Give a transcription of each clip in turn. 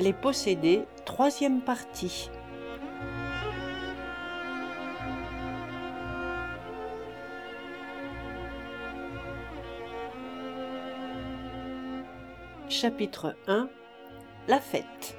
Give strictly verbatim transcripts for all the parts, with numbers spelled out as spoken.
Les possédés, troisième partie. Chapitre un. La fête.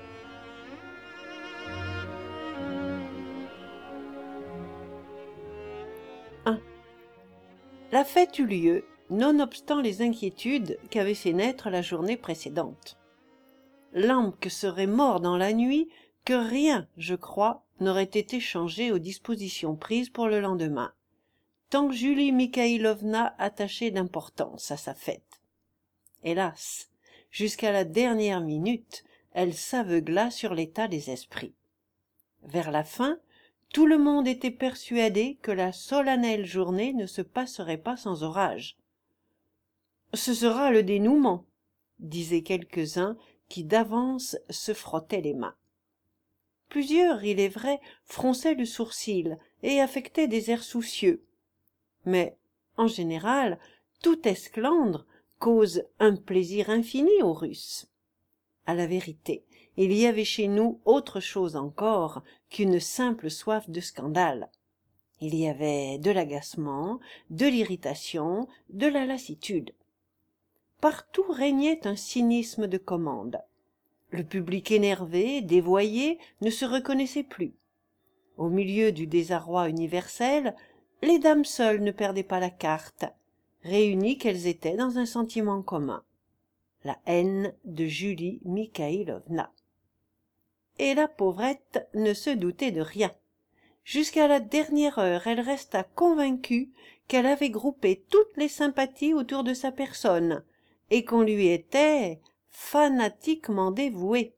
un. La fête eut lieu, nonobstant les inquiétudes qu'avait fait naître la journée précédente. Lamque serait mort dans la nuit, que rien, je crois, n'aurait été changé aux dispositions prises pour le lendemain, tant Julie Mikhailovna attachait d'importance à sa fête. Hélas, jusqu'à la dernière minute, elle s'aveugla sur l'état des esprits. Vers la fin, tout le monde était persuadé que la solennelle journée ne se passerait pas sans orage. « Ce sera le dénouement », disaient quelques-uns qui d'avance se frottaient les mains. Plusieurs, il est vrai, fronçaient le sourcil et affectaient des airs soucieux. Mais, en général, tout esclandre cause un plaisir infini aux Russes. À la vérité, il y avait chez nous autre chose encore qu'une simple soif de scandale. Il y avait de l'agacement, de l'irritation, de la lassitude. Partout régnait un cynisme de commande. Le public énervé, dévoyé, ne se reconnaissait plus. Au milieu du désarroi universel, les dames seules ne perdaient pas la carte, réunies qu'elles étaient dans un sentiment commun, la haine de Julie Mikhailovna. Et la pauvrette ne se doutait de rien. Jusqu'à la dernière heure, elle resta convaincue qu'elle avait groupé toutes les sympathies autour de sa personne, et qu'on lui était fanatiquement dévoué.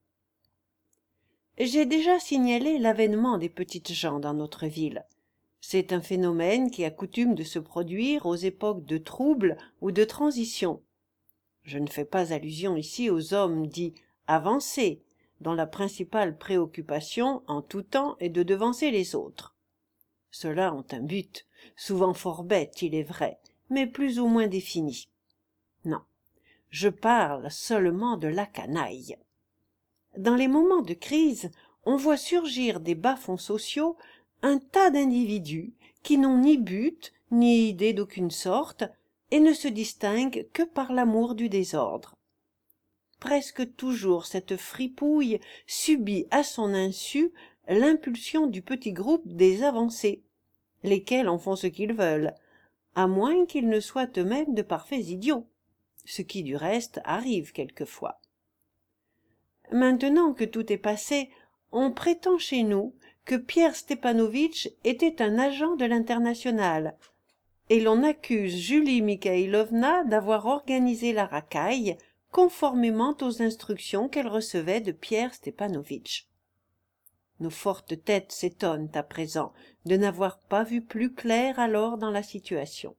J'ai déjà signalé l'avènement des petites gens dans notre ville. C'est un phénomène qui a coutume de se produire aux époques de trouble ou de transition. Je ne fais pas allusion ici aux hommes dits avancés, dont la principale préoccupation en tout temps est de devancer les autres. Ceux-là ont un but, souvent fort bête, il est vrai, mais plus ou moins défini. Non, je parle seulement de la canaille. Dans les moments de crise, on voit surgir des bas-fonds sociaux un tas d'individus qui n'ont ni but, ni idée d'aucune sorte, et ne se distinguent que par l'amour du désordre. Presque toujours cette fripouille subit à son insu l'impulsion du petit groupe des avancés, lesquels en font ce qu'ils veulent, à moins qu'ils ne soient eux-mêmes de parfaits idiots, ce qui du reste arrive quelquefois. Maintenant que tout est passé, on prétend chez nous que Pierre Stepanovitch était un agent de l'Internationale, et l'on accuse Julie Mikhailovna d'avoir organisé la racaille conformément aux instructions qu'elle recevait de Pierre Stepanovitch. Nos fortes têtes s'étonnent à présent de n'avoir pas vu plus clair alors dans la situation.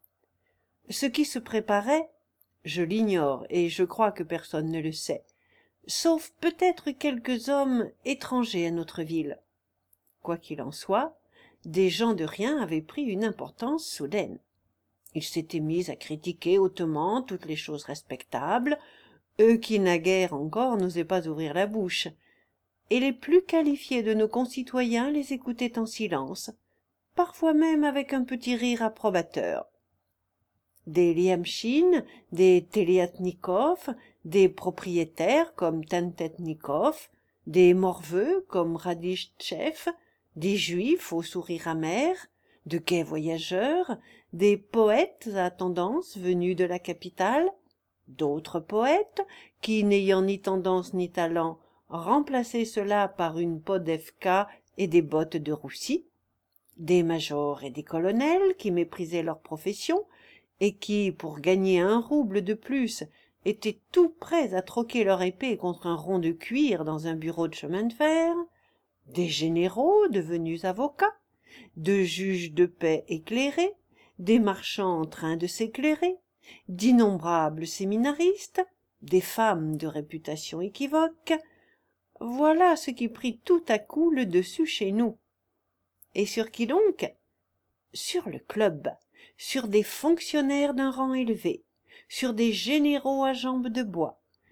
Ce qui se préparait, je l'ignore et je crois que personne ne le sait, sauf peut-être quelques hommes étrangers à notre ville. Quoi qu'il en soit, des gens de rien avaient pris une importance soudaine. Ils s'étaient mis à critiquer hautement toutes les choses respectables, eux qui naguère encore n'osaient pas ouvrir la bouche, et les plus qualifiés de nos concitoyens les écoutaient en silence, parfois même avec un petit rire approbateur. Des Liamchine, des Teliatnikov, des propriétaires comme Tentetnikov, des morveux comme Radistchev, des juifs au sourire amer, de gais voyageurs, des poètes à tendance venus de la capitale, d'autres poètes qui, n'ayant ni tendance ni talent, remplaçaient cela par une podevka et des bottes de roussi, des majors et des colonels qui méprisaient leur profession et qui, pour gagner un rouble de plus, étaient tout prêts à troquer leur épée contre un rond de cuir dans un bureau de chemin de fer, des généraux devenus avocats, de juges de paix éclairés, des marchands en train de s'éclairer, d'innombrables séminaristes, des femmes de réputation équivoque. Voilà ce qui prit tout à coup le dessus chez nous. Et sur qui donc? Sur le club, sur des fonctionnaires d'un rang élevé, sur des généraux à jambes de bois,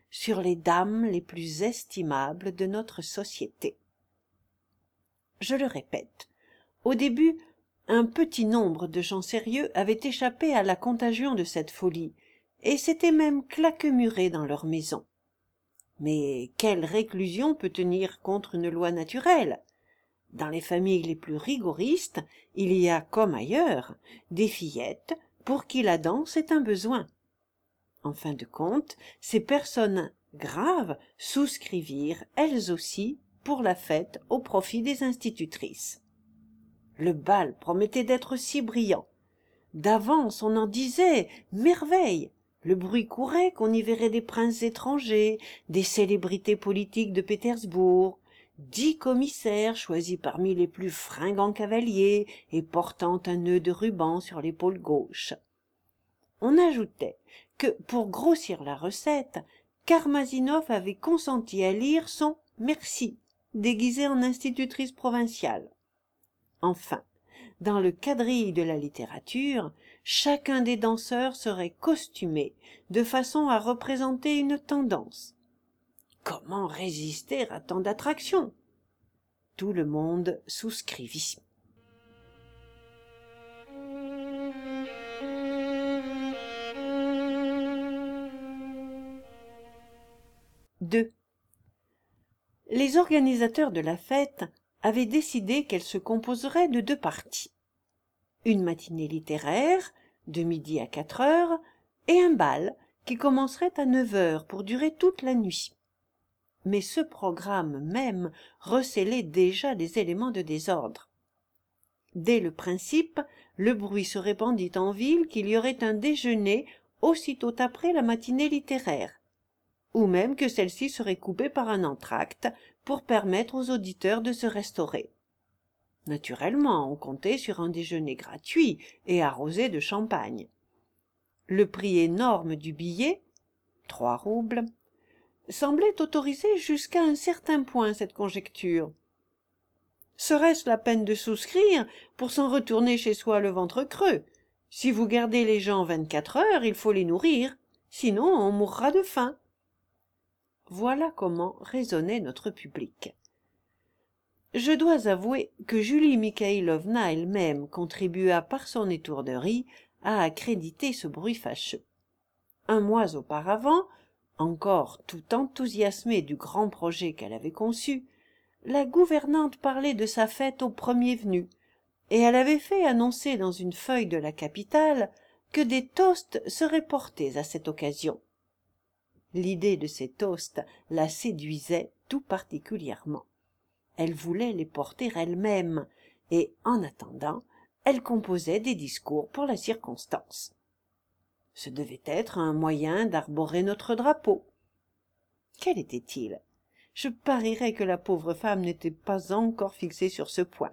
sur les dames les plus estimables de notre société. Je le répète, au début, un petit nombre de gens sérieux avaient échappé à la contagion de cette folie, et s'étaient même claquemurés dans leur maison. Mais quelle réclusion peut tenir contre une loi naturelle? Dans les familles les plus rigoristes, il y a, comme ailleurs, des fillettes pour qui la danse est un besoin. En fin de compte, ces personnes graves souscrivirent, elles aussi, pour la fête au profit des institutrices. Le bal promettait d'être si brillant. D'avance, on en disait « merveille ». Le bruit courait qu'on y verrait des princes étrangers, des célébrités politiques de Pétersbourg, dix commissaires choisis parmi les plus fringants cavaliers et portant un nœud de ruban sur l'épaule gauche. On ajoutait que, pour grossir la recette, Karmazinov avait consenti à lire son « merci » déguisé en institutrice provinciale. Enfin, dans le quadrille de la littérature, chacun des danseurs serait costumé de façon à représenter une tendance. Comment résister à tant d'attractions? Tout le monde souscrivit. deux. Les organisateurs de la fête avaient décidé qu'elle se composerait de deux parties. Une matinée littéraire, de midi à quatre heures, et un bal qui commencerait à neuf heures pour durer toute la nuit. Mais ce programme même recélait déjà des éléments de désordre. Dès le principe, le bruit se répandit en ville qu'il y aurait un déjeuner aussitôt après la matinée littéraire, ou même que celle-ci serait coupée par un entracte pour permettre aux auditeurs de se restaurer. Naturellement, on comptait sur un déjeuner gratuit et arrosé de champagne. Le prix énorme du billet, trois roubles, semblait autoriser jusqu'à un certain point cette conjecture. Serait-ce la peine de souscrire pour s'en retourner chez soi le ventre creux? Si vous gardez les gens vingt-quatre heures, il faut les nourrir, sinon on mourra de faim. Voilà comment raisonnait notre public. Je dois avouer que Julie Mikhailovna elle-même contribua par son étourderie à accréditer ce bruit fâcheux. Un mois auparavant, encore tout enthousiasmée du grand projet qu'elle avait conçu, la gouvernante parlait de sa fête au premier venu, et elle avait fait annoncer dans une feuille de la capitale que des toasts seraient portés à cette occasion. L'idée de ces toasts la séduisait tout particulièrement. Elle voulait les porter elle-même, et, en attendant, elle composait des discours pour la circonstance. Ce devait être un moyen d'arborer notre drapeau. Quel était-il? Je parierais que la pauvre femme n'était pas encore fixée sur ce point.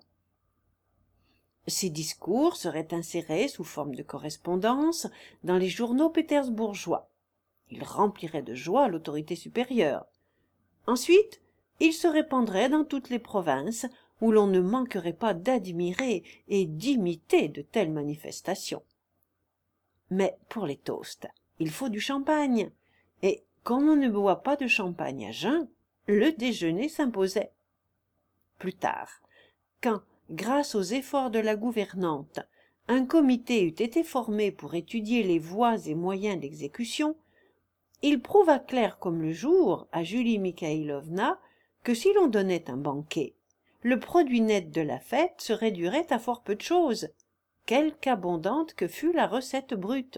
Ces discours seraient insérés sous forme de correspondance dans les journaux pétersbourgeois. Ils rempliraient de joie l'autorité supérieure. Ensuite, ils se répandraient dans toutes les provinces où l'on ne manquerait pas d'admirer et d'imiter de telles manifestations. Mais pour les toasts, il faut du champagne, et comme on ne boit pas de champagne à jeun, le déjeuner s'imposait. Plus tard, quand, grâce aux efforts de la gouvernante, un comité eut été formé pour étudier les voies et moyens d'exécution, il prouva clair comme le jour à Julie Mikhailovna que si l'on donnait un banquet, le produit net de la fête se réduirait à fort peu de choses, quelque abondante que fût la recette brute.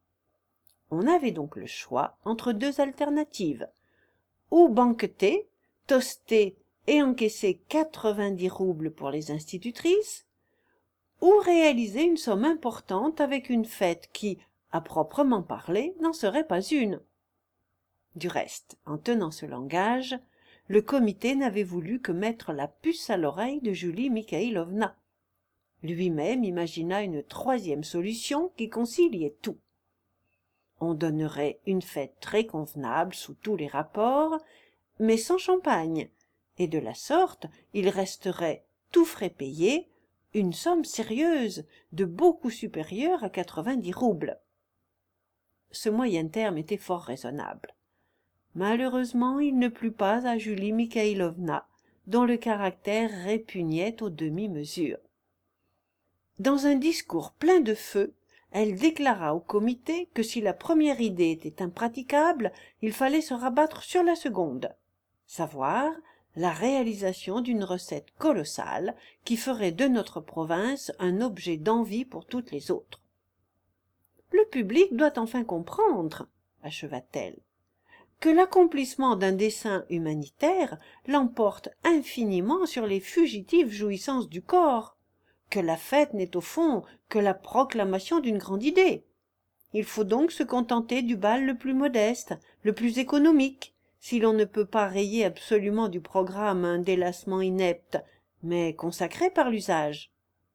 On avait donc le choix entre deux alternatives, ou banqueter, toaster et encaisser quatre-vingt-dix roubles pour les institutrices, ou réaliser une somme importante avec une fête qui, à proprement parler, n'en serait pas une. Du reste, en tenant ce langage, le comité n'avait voulu que mettre la puce à l'oreille de Julie Mikhailovna. Lui-même imagina une troisième solution qui conciliait tout. On donnerait une fête très convenable sous tous les rapports, mais sans champagne, et de la sorte il resterait, tout frais payés, une somme sérieuse de beaucoup supérieure à quatre-vingt-dix roubles. Ce moyen terme était fort raisonnable. Malheureusement, il ne plut pas à Julie Mikhailovna, dont le caractère répugnait aux demi-mesures. Dans un discours plein de feu, elle déclara au comité que si la première idée était impraticable, il fallait se rabattre sur la seconde, savoir la réalisation d'une recette colossale qui ferait de notre province un objet d'envie pour toutes les autres. Le public doit enfin comprendre, acheva-t-elle, que l'accomplissement d'un dessein humanitaire l'emporte infiniment sur les fugitives jouissances du corps, que la fête n'est au fond que la proclamation d'une grande idée. Il faut donc se contenter du bal le plus modeste, le plus économique, si l'on ne peut pas rayer absolument du programme un délassement inepte, mais consacré par l'usage.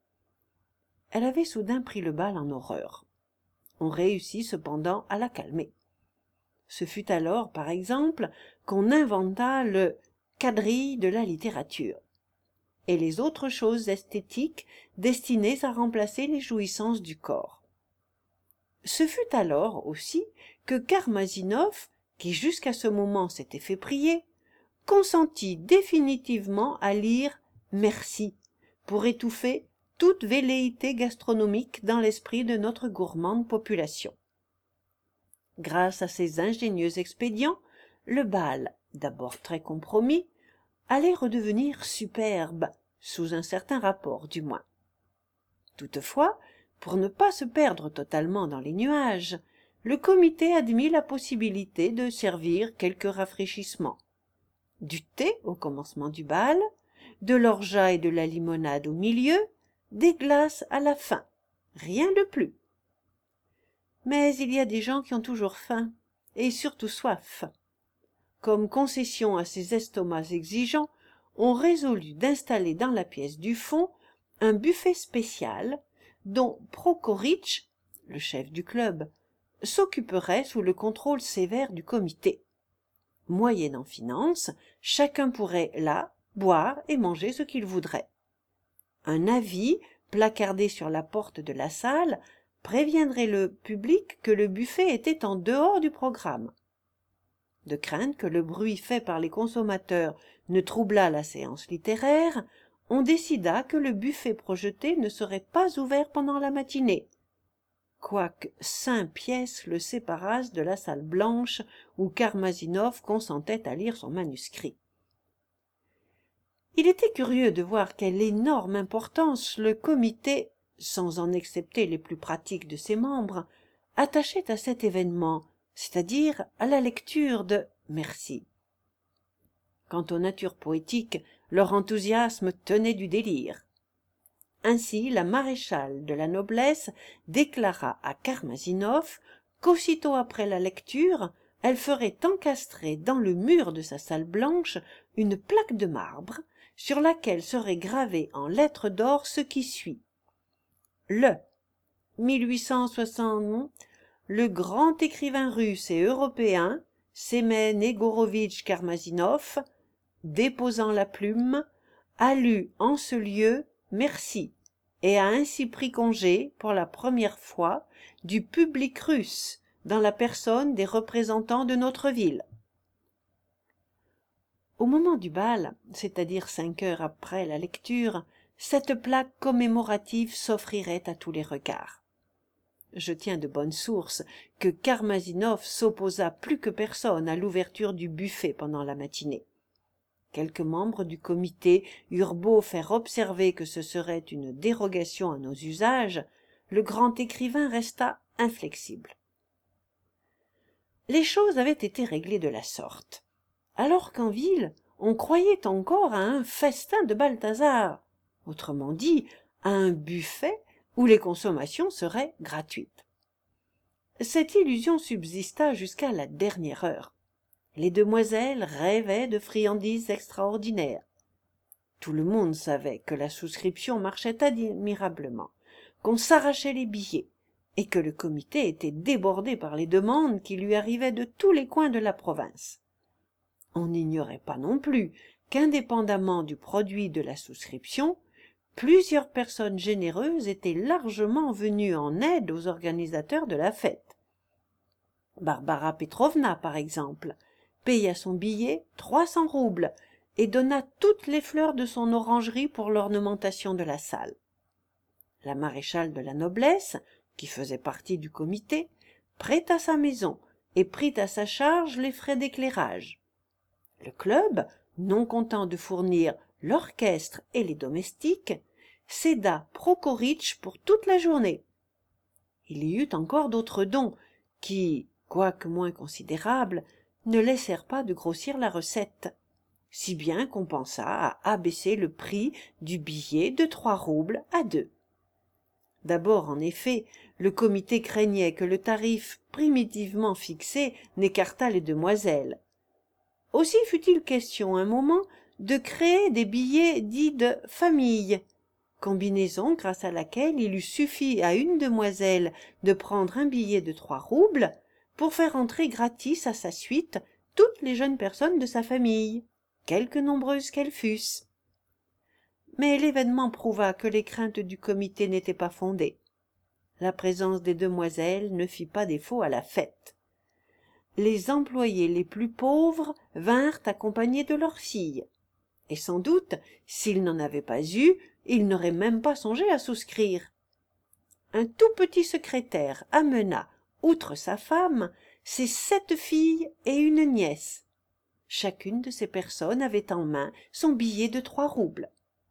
Elle avait soudain pris le bal en horreur. On réussit cependant à la calmer. Ce fut alors, par exemple, qu'on inventa le quadrille de la littérature et les autres choses esthétiques destinées à remplacer les jouissances du corps. Ce fut alors aussi que Karmazinov, qui jusqu'à ce moment s'était fait prier, consentit définitivement à lire « Merci » pour étouffer toute velléité gastronomique dans l'esprit de notre gourmande population. Grâce à ces ingénieux expédients, le bal, d'abord très compromis, allait redevenir superbe, sous un certain rapport du moins. Toutefois, pour ne pas se perdre totalement dans les nuages, le comité admit la possibilité de servir quelques rafraîchissements. Du thé au commencement du bal, de l'orgeat et de la limonade au milieu, des glaces à la fin, rien de plus. Mais il y a des gens qui ont toujours faim, et surtout soif. Comme concession à ces estomacs exigeants, on résolut d'installer dans la pièce du fond un buffet spécial dont Prokoritch, le chef du club, s'occuperait sous le contrôle sévère du comité. Moyennant finance, chacun pourrait là boire et manger ce qu'il voudrait. Un avis, placardé sur la porte de la salle, préviendrait le public que le buffet était en dehors du programme. De crainte que le bruit fait par les consommateurs ne troublât la séance littéraire, on décida que le buffet projeté ne serait pas ouvert pendant la matinée, quoique cinq pièces le séparassent de la salle blanche où Karmazinov consentait à lire son manuscrit. Il était curieux de voir quelle énorme importance le comité, sans en excepter les plus pratiques de ses membres, attachait à cet événement, c'est-à-dire à la lecture de « Merci ». Quant aux natures poétiques, leur enthousiasme tenait du délire. Ainsi, la maréchale de la noblesse déclara à Karmazinov qu'aussitôt après la lecture, elle ferait encastrer dans le mur de sa salle blanche une plaque de marbre sur laquelle serait gravé en lettres d'or ce qui suit. Le mille huit cent soixante, le grand écrivain russe et européen Semen Egorovitch Karmazinov, déposant la plume, a lu en ce lieu Merci et a ainsi pris congé, pour la première fois, du public russe dans la personne des représentants de notre ville. Au moment du bal, c'est-à-dire cinq heures après la lecture, cette plaque commémorative s'offrirait à tous les regards. Je tiens de bonne source que Karmazinov s'opposa plus que personne à l'ouverture du buffet pendant la matinée. Quelques membres du comité eurent beau faire observer que ce serait une dérogation à nos usages, le grand écrivain resta inflexible. Les choses avaient été réglées de la sorte, alors qu'en ville on croyait encore à un festin de Balthazar, autrement dit à un buffet où les consommations seraient gratuites. Cette illusion subsista jusqu'à la dernière heure. Les demoiselles rêvaient de friandises extraordinaires. Tout le monde savait que la souscription marchait admirablement, qu'on s'arrachait les billets, et que le comité était débordé par les demandes qui lui arrivaient de tous les coins de la province. On n'ignorait pas non plus qu'indépendamment du produit de la souscription, plusieurs personnes généreuses étaient largement venues en aide aux organisateurs de la fête. Barbara Petrovna, par exemple, paya son billet trois cents roubles et donna toutes les fleurs de son orangerie pour l'ornementation de la salle. La maréchale de la noblesse, qui faisait partie du comité, prêta sa maison et prit à sa charge les frais d'éclairage. Le club, non content de fournir l'orchestre et les domestiques, céda Prokoritch pour toute la journée. Il y eut encore d'autres dons qui, quoique moins considérables, ne laissèrent pas de grossir la recette, si bien qu'on pensa à abaisser le prix du billet de trois roubles à deux. D'abord, en effet, le comité craignait que le tarif primitivement fixé n'écartât les demoiselles. Aussi fut-il question un moment de créer des billets dits de famille, combinaison grâce à laquelle il eût suffi à une demoiselle de prendre un billet de trois roubles pour faire entrer gratis à sa suite toutes les jeunes personnes de sa famille, quelque nombreuses qu'elles fussent. Mais l'événement prouva que les craintes du comité n'étaient pas fondées. La présence des demoiselles ne fit pas défaut à la fête. Les employés les plus pauvres vinrent accompagnés de leurs filles, et sans doute, s'ils n'en avaient pas eu, ils n'auraient même pas songé à souscrire. Un tout petit secrétaire amena, outre sa femme, ses sept filles et une nièce. Chacune de ces personnes avait en main son billet de trois roubles.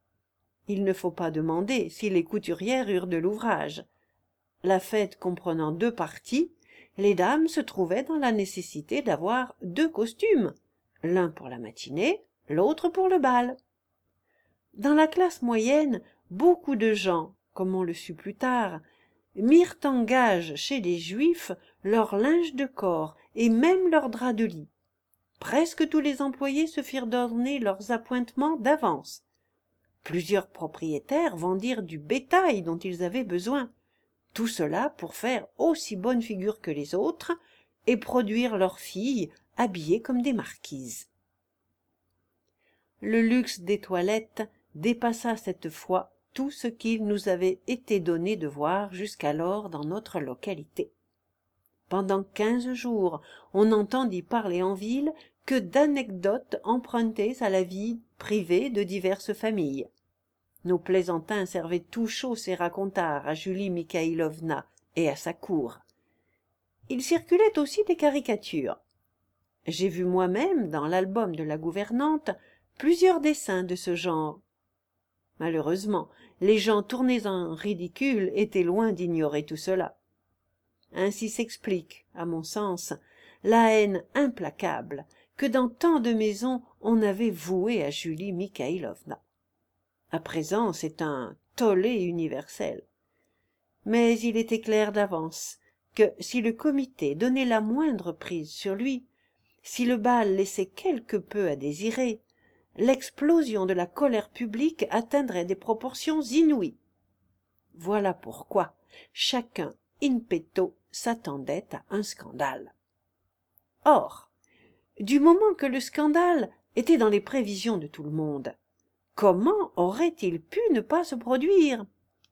Il ne faut pas demander si les couturières eurent de l'ouvrage. La fête comprenant deux parties, les dames se trouvaient dans la nécessité d'avoir deux costumes, l'un pour la matinée, l'autre pour le bal. Dans la classe moyenne, beaucoup de gens, comme on le sut plus tard, mirent en gage chez les Juifs leur linge de corps et même leurs draps de lit. Presque tous les employés se firent donner leurs appointements d'avance. Plusieurs propriétaires vendirent du bétail dont ils avaient besoin, tout cela pour faire aussi bonne figure que les autres et produire leurs filles habillées comme des marquises. Le luxe des toilettes dépassa cette fois tout ce qu'il nous avait été donné de voir jusqu'alors dans notre localité. Pendant quinze jours, on n'entendit parler en ville que d'anecdotes empruntées à la vie privée de diverses familles. Nos plaisantins servaient tout chaud ces racontars à Julie Mikhaïlovna et à sa cour. Il circulait aussi des caricatures. J'ai vu moi-même, dans l'album de la gouvernante, plusieurs dessins de ce genre. Malheureusement, les gens tournés en ridicule étaient loin d'ignorer tout cela. Ainsi s'explique, à mon sens, la haine implacable que dans tant de maisons on avait vouée à Julie Mikhaïlovna. À présent, c'est un tollé universel. Mais il était clair d'avance que si le comité donnait la moindre prise sur lui, si le bal laissait quelque peu à désirer, l'explosion de la colère publique atteindrait des proportions inouïes. Voilà pourquoi chacun in petto s'attendait à un scandale. Or, du moment que le scandale était dans les prévisions de tout le monde, comment aurait-il pu ne pas se produire?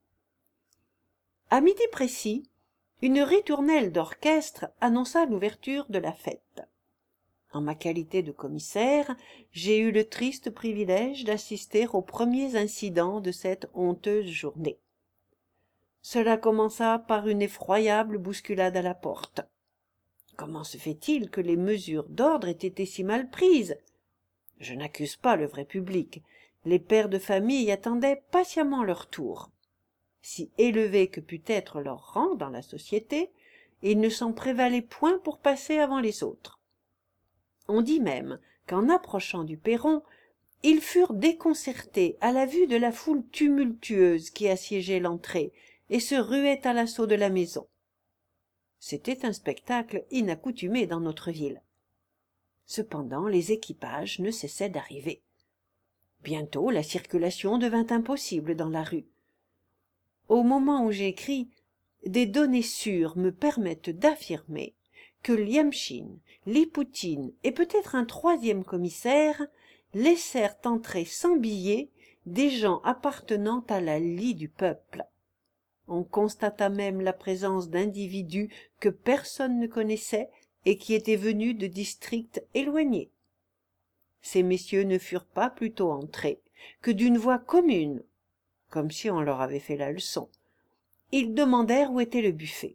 À midi précis, une ritournelle d'orchestre annonça l'ouverture de la fête. En ma qualité de commissaire, j'ai eu le triste privilège d'assister aux premiers incidents de cette honteuse journée. Cela commença par une effroyable bousculade à la porte. Comment se fait-il que les mesures d'ordre aient été si mal prises? Je n'accuse pas le vrai public. Les pères de famille attendaient patiemment leur tour. Si élevé que pût être leur rang dans la société, ils ne s'en prévalaient point pour passer avant les autres. On dit même qu'en approchant du perron, ils furent déconcertés à la vue de la foule tumultueuse qui assiégeait l'entrée et se ruait à l'assaut de la maison. C'était un spectacle inaccoutumé dans notre ville. Cependant, les équipages ne cessaient d'arriver. Bientôt, la circulation devint impossible dans la rue. Au moment où j'écris, des données sûres me permettent d'affirmer que Liamchine, Lipoutine et peut-être un troisième commissaire laissèrent entrer sans billet des gens appartenant à la lie du peuple. On constata même la présence d'individus que personne ne connaissait et qui étaient venus de districts éloignés. Ces messieurs ne furent pas plutôt entrés que d'une voix commune, comme si on leur avait fait la leçon. Ils demandèrent où était le buffet.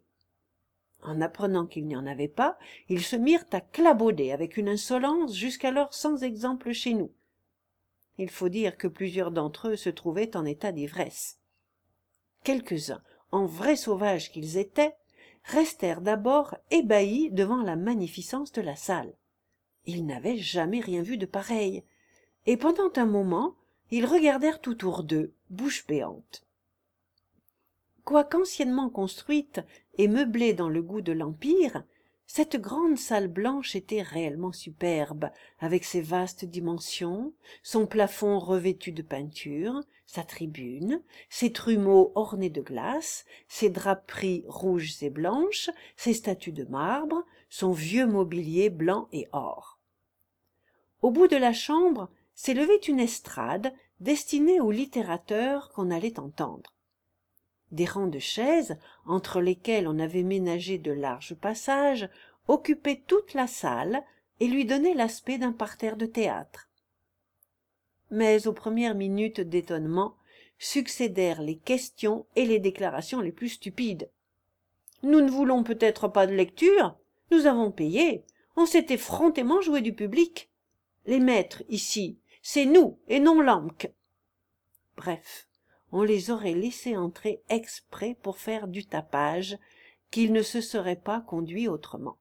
En apprenant qu'il n'y en avait pas, ils se mirent à clabauder avec une insolence jusqu'alors sans exemple chez nous. Il faut dire que plusieurs d'entre eux se trouvaient en état d'ivresse. Quelques-uns, en vrais sauvages qu'ils étaient, restèrent d'abord ébahis devant la magnificence de la salle. Ils n'avaient jamais rien vu de pareil, et pendant un moment, ils regardèrent tout autour d'eux, bouche béante. Quoiqu'anciennement construite et meublée dans le goût de l'Empire, cette grande salle blanche était réellement superbe, avec ses vastes dimensions, son plafond revêtu de peinture, sa tribune, ses trumeaux ornés de glace, ses draperies rouges et blanches, ses statues de marbre, son vieux mobilier blanc et or. Au bout de la chambre s'élevait une estrade destinée aux littérateurs qu'on allait entendre. Des rangs de chaises, entre lesquelles on avait ménagé de larges passages, occupaient toute la salle et lui donnaient l'aspect d'un parterre de théâtre. Mais aux premières minutes d'étonnement succédèrent les questions et les déclarations les plus stupides. « Nous ne voulons peut-être pas de lecture, nous avons payé, on s'est effrontément joué du public. Les maîtres, ici, c'est nous et non Lamque. » Bref, on les aurait laissés entrer exprès pour faire du tapage, qu'ils ne se seraient pas conduits autrement.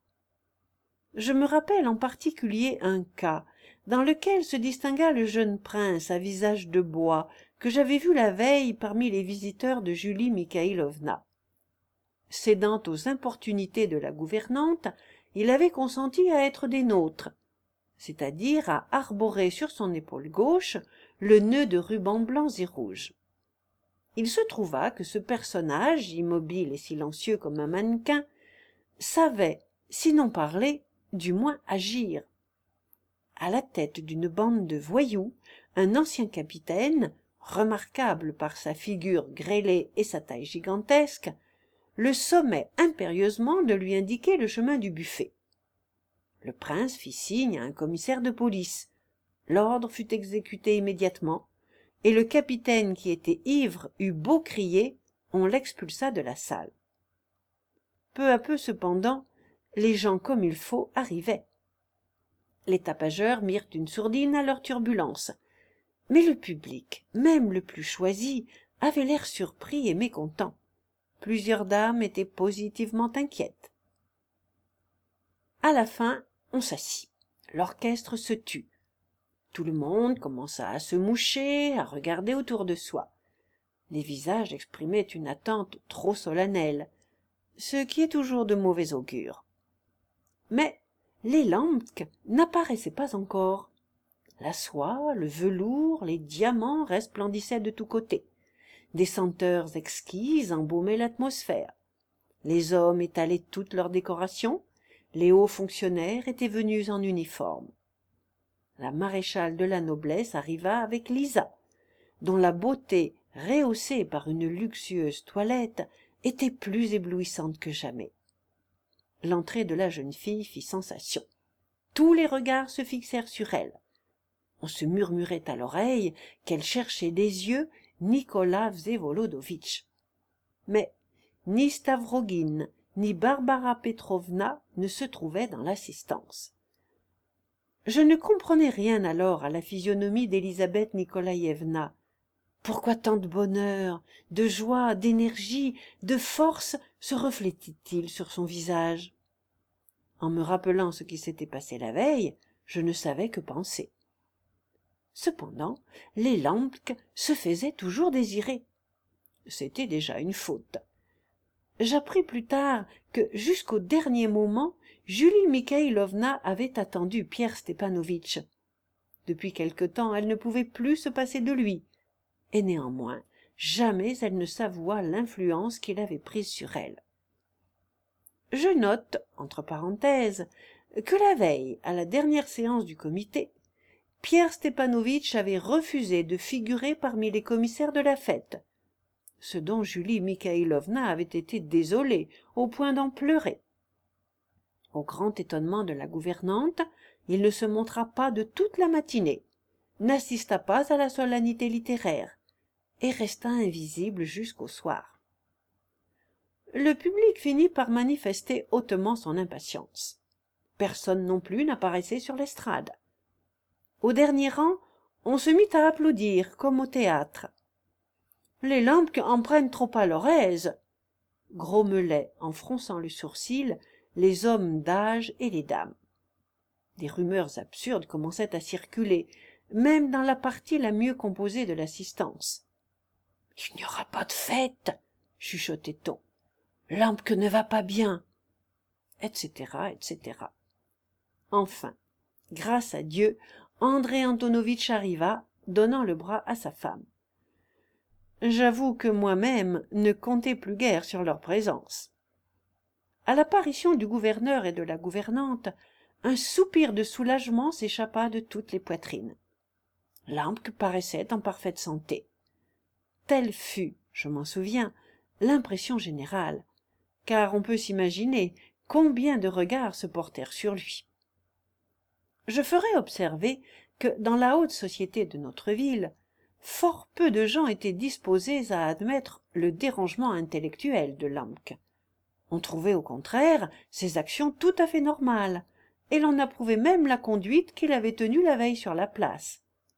Je me rappelle en particulier un cas dans lequel se distingua le jeune prince à visage de bois que j'avais vu la veille parmi les visiteurs de Julie Mikhailovna. Cédant aux importunités de la gouvernante, il avait consenti à être des nôtres, c'est-à-dire à arborer sur son épaule gauche le nœud de rubans blancs et rouges. Il se trouva que ce personnage, immobile et silencieux comme un mannequin, savait, sinon parler, du moins agir. À la tête d'une bande de voyous, un ancien capitaine, remarquable par sa figure grêlée et sa taille gigantesque, le sommait impérieusement de lui indiquer le chemin du buffet. Le prince fit signe à un commissaire de police. L'ordre fut exécuté immédiatement, et le capitaine qui était ivre eut beau crier, on l'expulsa de la salle. Peu à peu cependant, les gens comme il faut arrivaient. Les tapageurs mirent une sourdine à leur turbulence, mais le public, même le plus choisi, avait l'air surpris et mécontent. Plusieurs dames étaient positivement inquiètes. À la fin, on s'assit. L'orchestre se tut. Tout le monde commença à se moucher, à regarder autour de soi. Les visages exprimaient une attente trop solennelle, ce qui est toujours de mauvais augure. Mais les Lamques n'apparaissaient pas encore. La soie, le velours, les diamants resplendissaient de tous côtés. Des senteurs exquises embaumaient l'atmosphère. Les hommes étalaient toutes leurs décorations, les hauts fonctionnaires étaient venus en uniforme. La maréchale de la noblesse arriva avec Lisa, dont la beauté, rehaussée par une luxueuse toilette, était plus éblouissante que jamais. L'entrée de la jeune fille fit sensation. Tous les regards se fixèrent sur elle. On se murmurait à l'oreille qu'elle cherchait des yeux Nicolas Vsevolodovitch. Mais ni Stavrogin, ni Barbara Petrovna ne se trouvaient dans l'assistance. Je ne comprenais rien alors à la physionomie d'Elisabeth Nikolaïevna. Pourquoi tant de bonheur, de joie, d'énergie, de force se reflétait-il sur son visage? En me rappelant ce qui s'était passé la veille, je ne savais que penser. Cependant, les Lamques se faisaient toujours désirer. C'était déjà une faute. J'appris plus tard que, jusqu'au dernier moment, Julie Mikhailovna avait attendu Pierre Stepanovitch. Depuis quelque temps, elle ne pouvait plus se passer de lui, et néanmoins, jamais elle ne s'avoua l'influence qu'il avait prise sur elle. Je note, entre parenthèses, que la veille, à la dernière séance du comité, Pierre Stepanovitch avait refusé de figurer parmi les commissaires de la fête, ce dont Julie Mikhailovna avait été désolée au point d'en pleurer. Au grand étonnement de la gouvernante, il ne se montra pas de toute la matinée, n'assista pas à la solennité littéraire, et resta invisible jusqu'au soir. Le public finit par manifester hautement son impatience. Personne non plus n'apparaissait sur l'estrade. Au dernier rang, on se mit à applaudir, comme au théâtre. « Les lampes en prennent trop à leur aise !» grommelaient, en fronçant le sourcil, les hommes d'âge et les dames. Des rumeurs absurdes commençaient à circuler, même dans la partie la mieux composée de l'assistance. « Il n'y aura pas de fête !» chuchotait-on. « Lampe ne va pas bien !» et cetera, et cetera. Enfin, grâce à Dieu, André Antonovitch arriva, donnant le bras à sa femme. J'avoue que moi-même ne comptais plus guère sur leur présence. À l'apparition du gouverneur et de la gouvernante, un soupir de soulagement s'échappa de toutes les poitrines. Lampe paraissait en parfaite santé. Telle fut, je m'en souviens, l'impression générale, car on peut s'imaginer combien de regards se portèrent sur lui. Je ferai observer que, dans la haute société de notre ville, fort peu de gens étaient disposés à admettre le dérangement intellectuel de Lamque. On trouvait au contraire ses actions tout à fait normales, et l'on approuvait même la conduite qu'il avait tenue la veille sur la place.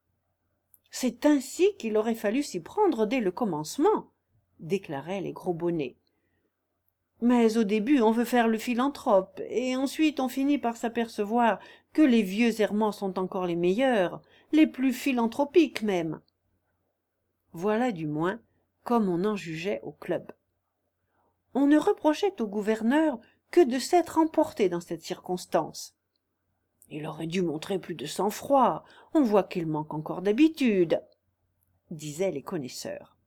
C'est ainsi qu'il aurait fallu s'y prendre dès le commencement, déclaraient les gros bonnets. Mais au début on veut faire le philanthrope, et ensuite on finit par s'apercevoir que les vieux errements sont encore les meilleurs, les plus philanthropiques même. Voilà du moins comme on en jugeait au club. On ne reprochait au gouverneur que de s'être emporté dans cette circonstance. Il aurait dû montrer plus de sang-froid, on voit qu'il manque encore d'habitude, disaient les connaisseurs.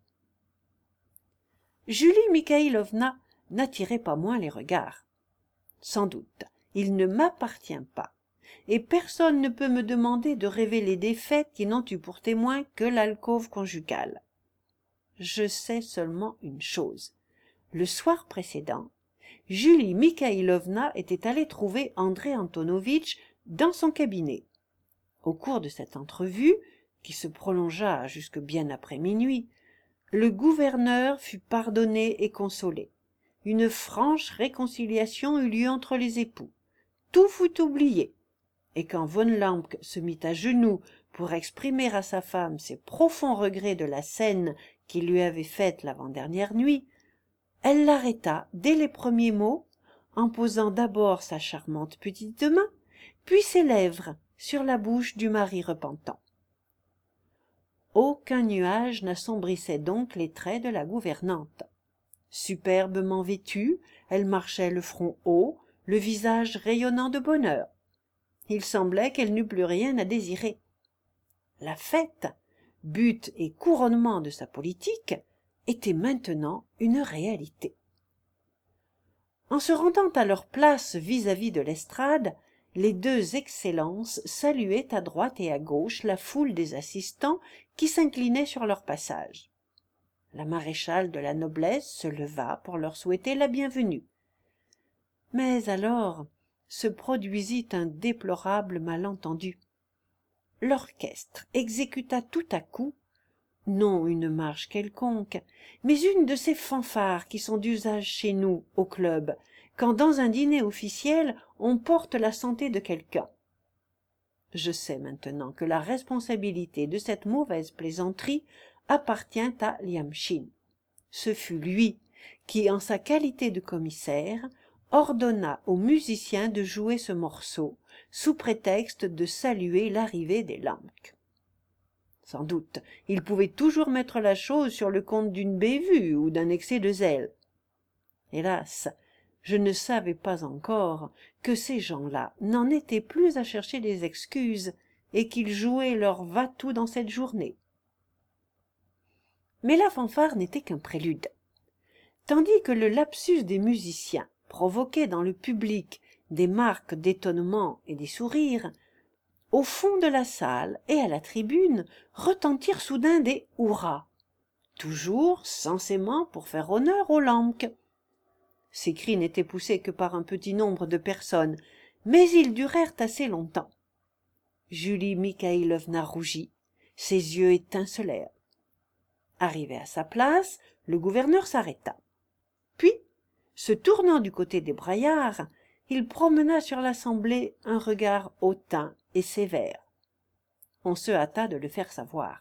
Julie Mikhailovna n'attirait pas moins les regards. Sans doute, il ne m'appartient pas, et personne ne peut me demander de révéler des faits qui n'ont eu pour témoin que l'alcôve conjugale. Je sais seulement une chose. Le soir précédent, Julie Mikhailovna était allée trouver André Antonovitch dans son cabinet. Au cours de cette entrevue, qui se prolongea jusque bien après minuit, le gouverneur fut pardonné et consolé. Une franche réconciliation eut lieu entre les époux. Tout fut oublié. Et quand von Lampe se mit à genoux pour exprimer à sa femme ses profonds regrets de la scène qu'il lui avait faite l'avant-dernière nuit, elle l'arrêta dès les premiers mots, en posant d'abord sa charmante petite main, puis ses lèvres sur la bouche du mari repentant. Aucun nuage n'assombrissait donc les traits de la gouvernante. Superbement vêtue, elle marchait le front haut, le visage rayonnant de bonheur. Il semblait qu'elle n'eût plus rien à désirer. La fête, but et couronnement de sa politique, était maintenant une réalité. En se rendant à leur place vis-à-vis de l'estrade, les deux excellences saluaient à droite et à gauche la foule des assistants qui s'inclinaient sur leur passage. La maréchale de la noblesse se leva pour leur souhaiter la bienvenue. Mais alors se produisit un déplorable malentendu. L'orchestre exécuta tout à coup, non une marche quelconque, mais une de ces fanfares qui sont d'usage chez nous, au club, quand dans un dîner officiel on porte la santé de quelqu'un. Je sais maintenant que la responsabilité de cette mauvaise plaisanterie appartient à Liamchine. Ce fut lui qui, en sa qualité de commissaire, ordonna aux musiciens de jouer ce morceau, sous prétexte de saluer l'arrivée des Lamques. Sans doute, il pouvait toujours mettre la chose sur le compte d'une bévue ou d'un excès de zèle. Hélas, je ne savais pas encore que ces gens-là n'en étaient plus à chercher des excuses et qu'ils jouaient leur va-tout dans cette journée. Mais la fanfare n'était qu'un prélude. Tandis que le lapsus des musiciens provoquait dans le public des marques d'étonnement et des sourires, au fond de la salle et à la tribune retentirent soudain des hurrahs, toujours censément pour faire honneur aux Lamques. Ces cris n'étaient poussés que par un petit nombre de personnes, mais ils durèrent assez longtemps. Julie Mikhaïlovna rougit, ses yeux étincelèrent. Arrivé à sa place, le gouverneur s'arrêta. Puis, se tournant du côté des braillards, il promena sur l'assemblée un regard hautain et sévère. On se hâta de le faire savoir.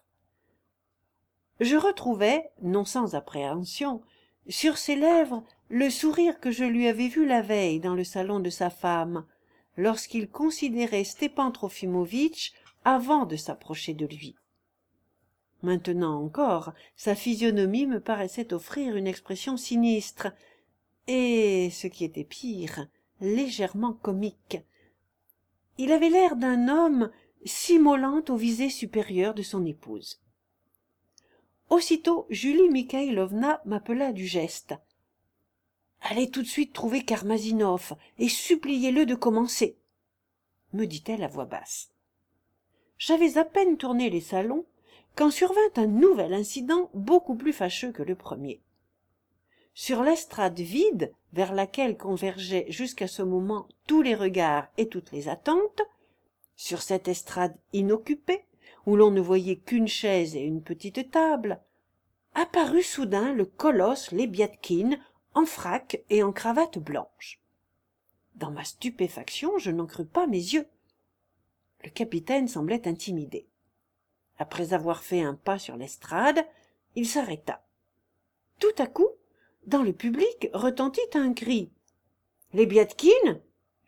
Je retrouvai, non sans appréhension, sur ses lèvres le sourire que je lui avais vu la veille dans le salon de sa femme, lorsqu'il considérait Stepan Trofimovitch avant de s'approcher de lui. Maintenant encore, sa physionomie me paraissait offrir une expression sinistre, et, ce qui était pire, légèrement comique. Il avait l'air d'un homme s'immolant aux visées supérieures de son épouse. Aussitôt, Julie Mikhaïlovna m'appela du geste. « Allez tout de suite trouver Karmazinov et suppliez-le de commencer, » me dit-elle à voix basse. J'avais à peine tourné les salons quand survint un nouvel incident beaucoup plus fâcheux que le premier. Sur l'estrade vide, vers laquelle convergeaient jusqu'à ce moment tous les regards et toutes les attentes, sur cette estrade inoccupée, où l'on ne voyait qu'une chaise et une petite table, apparut soudain le colosse Lebiadkin en frac et en cravate blanche. Dans ma stupéfaction, je n'en crus pas mes yeux. Le capitaine semblait intimidé. Après avoir fait un pas sur l'estrade, il s'arrêta. Tout à coup, dans le public retentit un cri. « Lebiadkin, toi ?»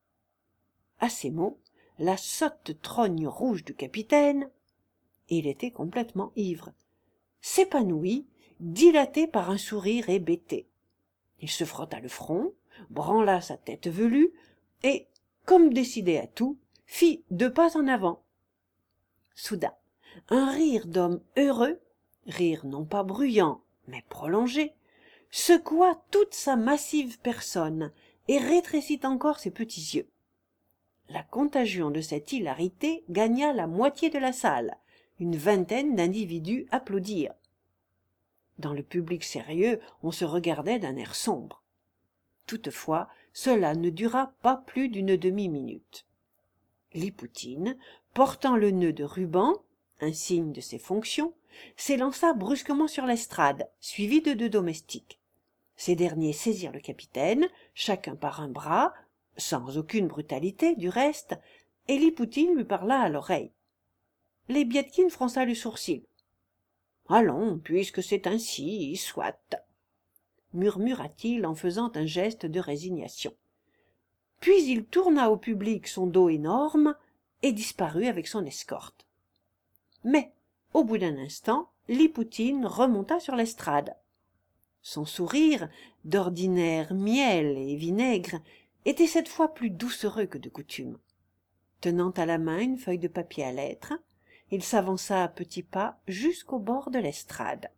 À ces mots, la sotte trogne rouge du capitaine, il était complètement ivre, s'épanouit, dilaté par un sourire hébété. Il se frotta le front, branla sa tête velue, et, comme décidé à tout, fit deux pas en avant. Soudain, un rire d'homme heureux, rire non pas bruyant, mais prolongé, secoua toute sa massive personne et rétrécit encore ses petits yeux. La contagion de cette hilarité gagna la moitié de la salle. Une vingtaine d'individus applaudirent. Dans le public sérieux, on se regardait d'un air sombre. Toutefois, cela ne dura pas plus d'une demi-minute. Lipoutine, portant le nœud de ruban, un signe de ses fonctions, s'élança brusquement sur l'estrade, suivi de deux domestiques. Ces derniers saisirent le capitaine, chacun par un bras, sans aucune brutalité du reste, et Lipoutine lui parla à l'oreille. Lebiadkin fronça le sourcil. « Allons, puisque c'est ainsi, soit » murmura-t-il en faisant un geste de résignation. Puis il tourna au public son dos énorme et disparut avec son escorte. Mais, au bout d'un instant, Lipoutine remonta sur l'estrade. Son sourire, d'ordinaire miel et vinaigre, était cette fois plus doucereux que de coutume. Tenant à la main une feuille de papier à lettres, il s'avança à petits pas jusqu'au bord de l'estrade.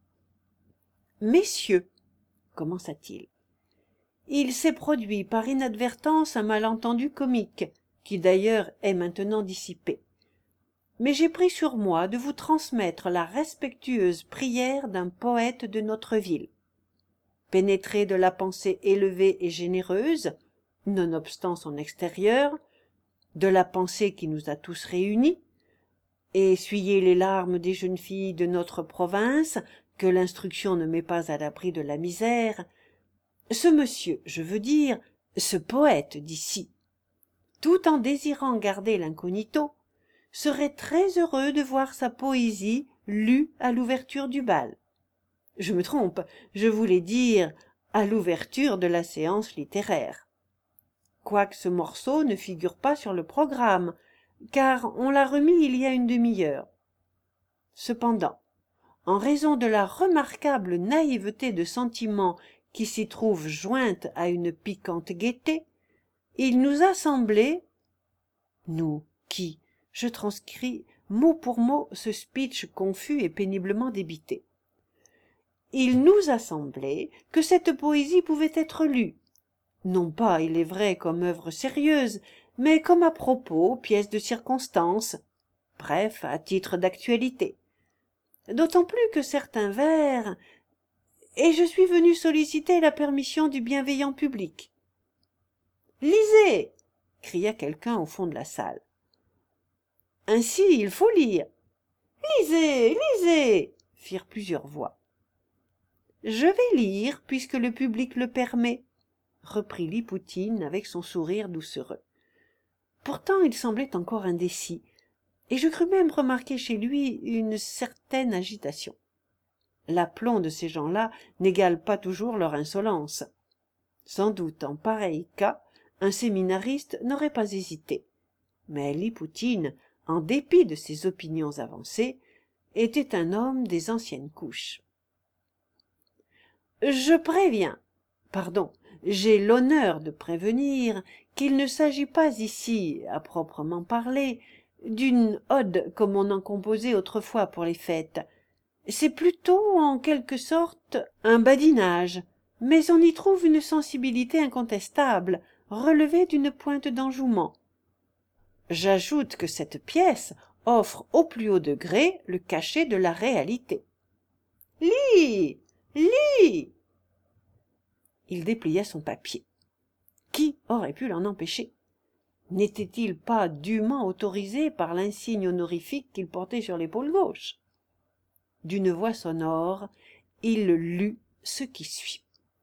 « Messieurs, » commença-t-il, « il s'est produit par inadvertance un malentendu comique, qui d'ailleurs est maintenant dissipé. Mais j'ai pris sur moi de vous transmettre la respectueuse prière d'un poète de notre ville. Pénétré de la pensée élevée et généreuse, nonobstant son extérieur, de la pensée qui nous a tous réunis, et essuyé les larmes des jeunes filles de notre province, que l'instruction ne met pas à l'abri de la misère, ce monsieur, je veux dire, ce poète d'ici, tout en désirant garder l'incognito, serait très heureux de voir sa poésie lue à l'ouverture du bal. Je me trompe, je voulais dire à l'ouverture de la séance littéraire. Quoique ce morceau ne figure pas sur le programme, car on l'a remis il y a une demi-heure. Cependant, en raison de la remarquable naïveté de sentiment qui s'y trouve jointe à une piquante gaieté, il nous a semblé, nous, qui, je transcris mot pour mot ce speech confus et péniblement débité. Il nous a semblé que cette poésie pouvait être lue, non pas, il est vrai, comme œuvre sérieuse, mais comme à propos, pièce de circonstance, bref, à titre d'actualité. D'autant plus que certains vers, et je suis venu solliciter la permission du bienveillant public. « Lisez !» cria quelqu'un au fond de la salle. « Ainsi, il faut lire. »« Lisez, lisez !» firent plusieurs voix. « Je vais lire, puisque le public le permet, » reprit Lipoutine avec son sourire doucereux. Pourtant il semblait encore indécis, et je crus même remarquer chez lui une certaine agitation. L'aplomb de ces gens-là n'égale pas toujours leur insolence. Sans doute, en pareil cas, un séminariste n'aurait pas hésité. Mais Lipoutine, en dépit de ses opinions avancées, était un homme des anciennes couches. « Je préviens, pardon, j'ai l'honneur de prévenir qu'il ne s'agit pas ici, à proprement parler, d'une ode comme on en composait autrefois pour les fêtes. C'est plutôt, en quelque sorte, un badinage, mais on y trouve une sensibilité incontestable, relevée d'une pointe d'enjouement. J'ajoute que cette pièce offre au plus haut degré le cachet de la réalité. Lis, lis !» Il déplia son papier. Qui aurait pu l'en empêcher? N'était-il pas dûment autorisé par l'insigne honorifique qu'il portait sur l'épaule gauche? D'une voix sonore, il lut ce qui suit.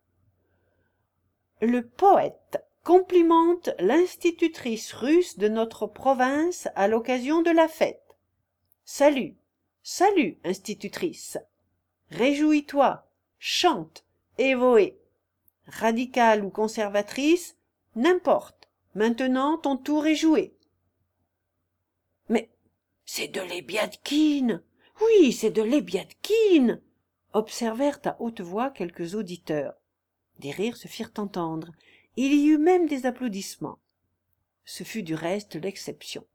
« Le poète complimente l'institutrice russe de notre province à l'occasion de la fête. Salut, salut, institutrice. Réjouis-toi, chante, évohé. Radicale ou conservatrice, n'importe, maintenant ton tour est joué. »« Mais c'est de l'Ebiadkine, oui, c'est de l'Ebiadkine !» observèrent à haute voix quelques auditeurs. Des rires se firent entendre. Il y eut même des applaudissements. Ce fut du reste l'exception.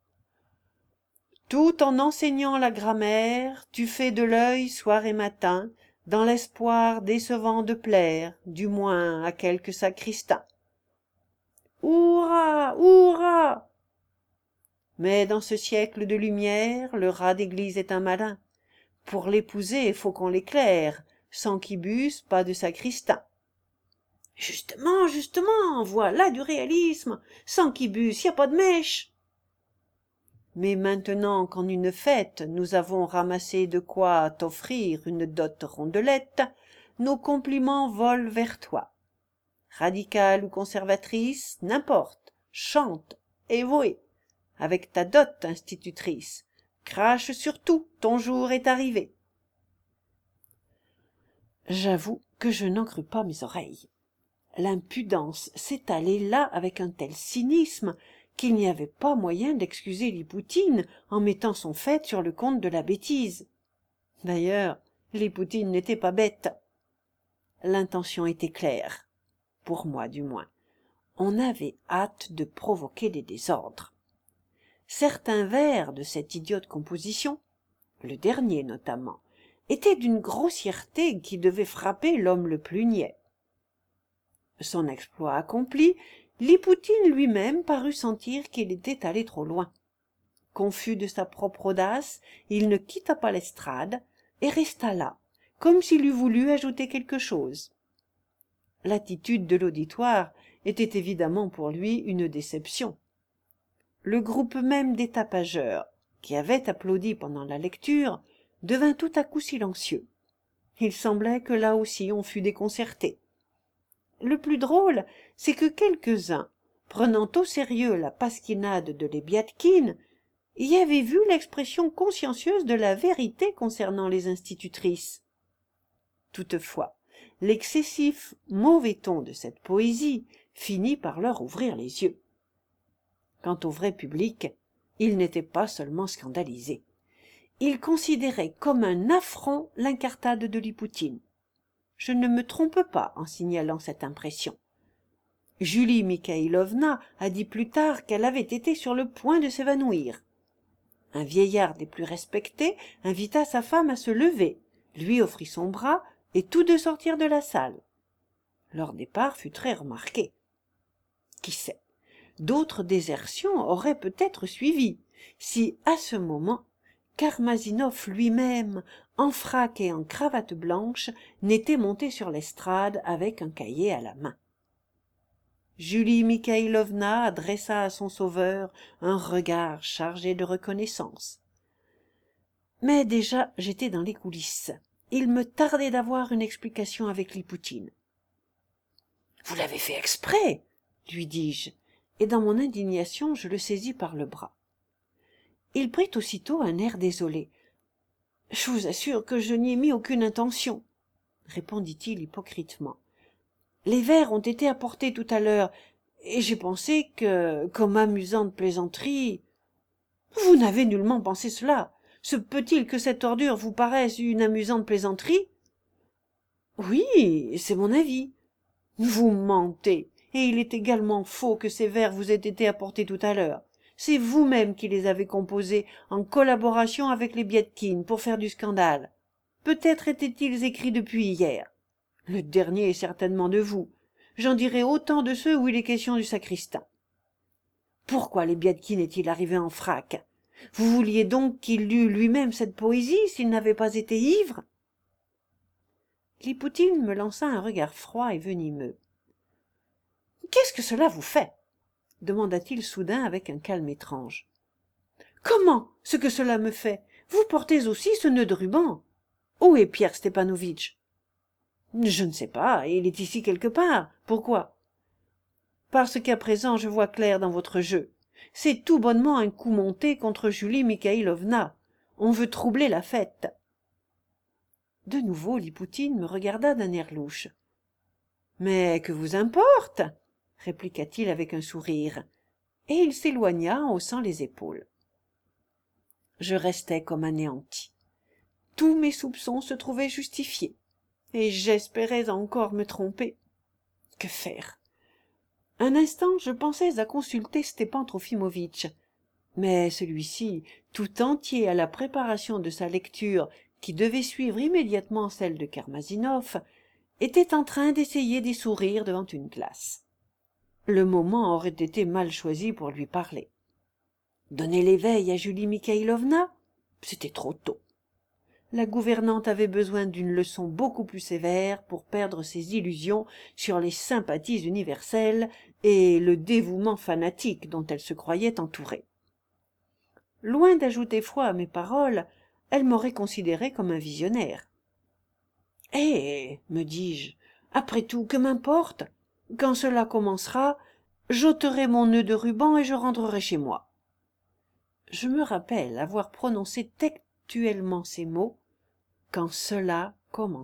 « Tout en enseignant la grammaire, tu fais de l'œil soir et matin, dans l'espoir décevant de plaire, du moins à quelque sacristain. »« Hurrah, hurrah !» Mais dans ce siècle de lumière, le rat d'église est un malin. Pour l'épouser, faut qu'on l'éclaire, sans quibus, pas de sacristain. Justement, justement, voilà du réalisme. Sans quibus, y a pas de mèche. Mais maintenant qu'en une fête, nous avons ramassé de quoi t'offrir une dot rondelette, nos compliments volent vers toi. Radicale ou conservatrice, n'importe, chante, évohé, avec ta dot, institutrice. Crache sur tout, ton jour est arrivé. J'avoue que je n'en crus pas mes oreilles. L'impudence s'étalait là avec un tel cynisme qu'il n'y avait pas moyen d'excuser Lipoutine en mettant son fait sur le compte de la bêtise. D'ailleurs, Lipoutine n'était pas bête. L'intention était claire, pour moi du moins. On avait hâte de provoquer des désordres. Certains vers de cette idiote composition, le dernier notamment, étaient d'une grossièreté qui devait frapper l'homme le plus niais. Son exploit accompli, Lipoutine lui-même parut sentir qu'il était allé trop loin. Confus de sa propre audace, il ne quitta pas l'estrade et resta là, comme s'il eût voulu ajouter quelque chose. L'attitude de l'auditoire était évidemment pour lui une déception. Le groupe même des tapageurs, qui avait applaudi pendant la lecture, devint tout à coup silencieux. Il semblait que là aussi on fût déconcerté. Le plus drôle, c'est que quelques-uns, prenant au sérieux la pasquinade de l'Ebiadkine, y avaient vu l'expression consciencieuse de la vérité concernant les institutrices. Toutefois, l'excessif mauvais ton de cette poésie finit par leur ouvrir les yeux. Quant au vrai public, il n'était pas seulement scandalisé. Il considérait comme un affront l'incartade de Lipoutine. Je ne me trompe pas en signalant cette impression. Julie Mikhailovna a dit plus tard qu'elle avait été sur le point de s'évanouir. Un vieillard des plus respectés invita sa femme à se lever, lui offrit son bras et tous deux sortirent de la salle. Leur départ fut très remarqué. Qui sait, d'autres désertions auraient peut-être suivi, si à ce moment Karmazinov lui-même, en frac et en cravate blanche, n'était monté sur l'estrade avec un cahier à la main. Julie Mikhailovna adressa à son sauveur un regard chargé de reconnaissance. Mais déjà j'étais dans les coulisses. Il me tardait d'avoir une explication avec Lipoutine. « Vous l'avez fait exprès !» lui dis-je, et dans mon indignation je le saisis par le bras. Il prit aussitôt un air désolé. « Je vous assure que je n'y ai mis aucune intention, » répondit-il hypocritement. « Les vers ont été apportés tout à l'heure, et j'ai pensé que, comme amusante plaisanterie... »« Vous n'avez nullement pensé cela. Se peut-il que cette ordure vous paraisse une amusante plaisanterie ?»« Oui, c'est mon avis. »« Vous mentez, et il est également faux que ces vers vous aient été apportés tout à l'heure. C'est vous-même qui les avez composés en collaboration avec les Biedkine pour faire du scandale. Peut-être étaient-ils écrits depuis hier. Le dernier est certainement de vous. J'en dirai autant de ceux où il est question du sacristain. Pourquoi les Biedkine est-il arrivé en frac? Vous vouliez donc qu'il lût lui-même cette poésie s'il n'avait pas été ivre? » Lipoutine me lança un regard froid et venimeux. « Qu'est-ce que cela vous fait ?» demanda-t-il soudain avec un calme étrange. « Comment, ce que cela me fait? Vous portez aussi ce nœud de ruban. Où est Pierre Stepanovitch? »« Je ne sais pas, il est ici quelque part. Pourquoi ?»« Parce qu'à présent je vois clair dans votre jeu. C'est tout bonnement un coup monté contre Julie Mikhailovna. On veut troubler la fête. » De nouveau Lipoutine me regarda d'un air louche. « Mais que vous importe ?» répliqua-t-il avec un sourire, et il s'éloigna en haussant les épaules. Je restais comme anéanti. Tous mes soupçons se trouvaient justifiés, et j'espérais encore me tromper. Que faire? Un instant je pensais à consulter Stepan Trofimovitch, mais celui-ci, tout entier à la préparation de sa lecture qui devait suivre immédiatement celle de Karmazinov, était en train d'essayer des sourires devant une glace. Le moment aurait été mal choisi pour lui parler. Donner l'éveil à Julie Mikhailovna, c'était trop tôt. La gouvernante avait besoin d'une leçon beaucoup plus sévère pour perdre ses illusions sur les sympathies universelles et le dévouement fanatique dont elle se croyait entourée. Loin d'ajouter foi à mes paroles, elle m'aurait considéré comme un visionnaire. « Eh, me dis-je, après tout, que m'importe? Quand cela commencera, j'ôterai mon nœud de ruban et je rentrerai chez moi. » Je me rappelle avoir prononcé textuellement ces mots, « quand cela commencera ».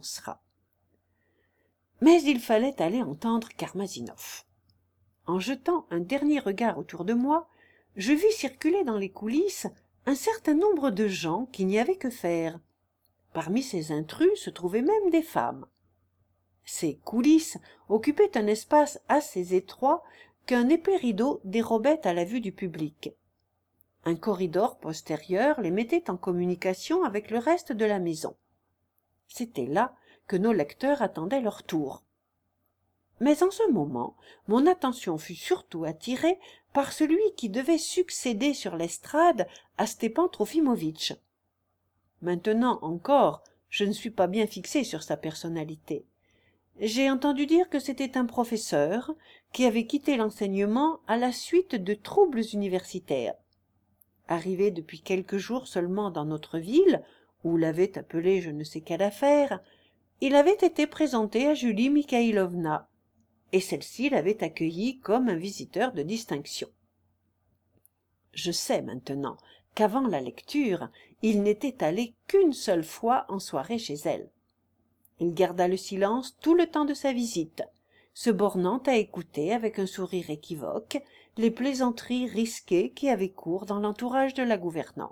Mais il fallait aller entendre Karmazinov. En jetant un dernier regard autour de moi, je vis circuler dans les coulisses un certain nombre de gens qui n'y avaient que faire. Parmi ces intrus se trouvaient même des femmes. Ces coulisses occupaient un espace assez étroit qu'un épais rideau dérobait à la vue du public. Un corridor postérieur les mettait en communication avec le reste de la maison. C'était là que nos lecteurs attendaient leur tour. Mais en ce moment, mon attention fut surtout attirée par celui qui devait succéder sur l'estrade à Stepan Trofimovitch. Maintenant encore, je ne suis pas bien fixé sur sa personnalité. J'ai entendu dire que c'était un professeur qui avait quitté l'enseignement à la suite de troubles universitaires. Arrivé depuis quelques jours seulement dans notre ville, où l'avait appelé je ne sais quelle affaire, il avait été présenté à Julie Mikhailovna, et celle-ci l'avait accueilli comme un visiteur de distinction. Je sais maintenant qu'avant la lecture, il n'était allé qu'une seule fois en soirée chez elle. Il garda le silence tout le temps de sa visite, se bornant à écouter avec un sourire équivoque les plaisanteries risquées qui avaient cours dans l'entourage de la gouvernante.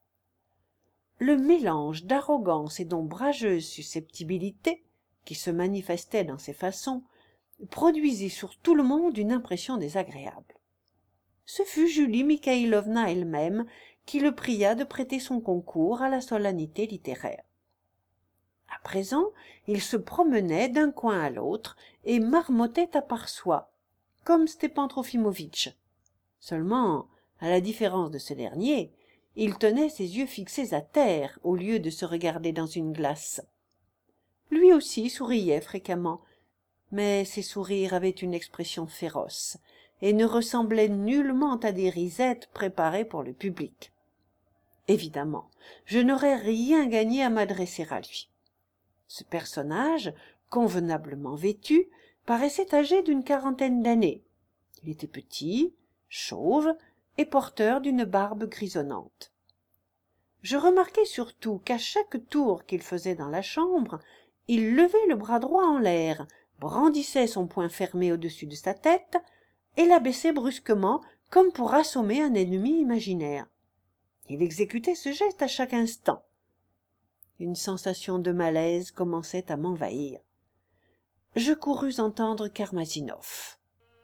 Le mélange d'arrogance et d'ombrageuse susceptibilité qui se manifestait dans ses façons produisit sur tout le monde une impression désagréable. Ce fut Julie Mikhailovna elle-même qui le pria de prêter son concours à la solennité littéraire. À présent, il se promenait d'un coin à l'autre et marmottait à part soi, comme Stepan Trofimovitch. Seulement, à la différence de ce dernier, Il tenait ses yeux fixés à terre au lieu de se regarder dans une glace. Lui aussi souriait fréquemment, mais ses sourires avaient une expression féroce et ne ressemblaient nullement à des risettes préparées pour le public. Évidemment, je n'aurais rien gagné à m'adresser à lui. Ce personnage, convenablement vêtu, paraissait âgé d'une quarantaine d'années. Il était petit, chauve et porteur d'une barbe grisonnante. Je remarquai surtout qu'à chaque tour qu'il faisait dans la chambre, il levait le bras droit en l'air, brandissait son poing fermé au-dessus de sa tête et l'abaissait brusquement comme pour assommer un ennemi imaginaire. Il exécutait ce geste à chaque instant. Une sensation de malaise commençait à m'envahir. Je courus entendre Karmazinov.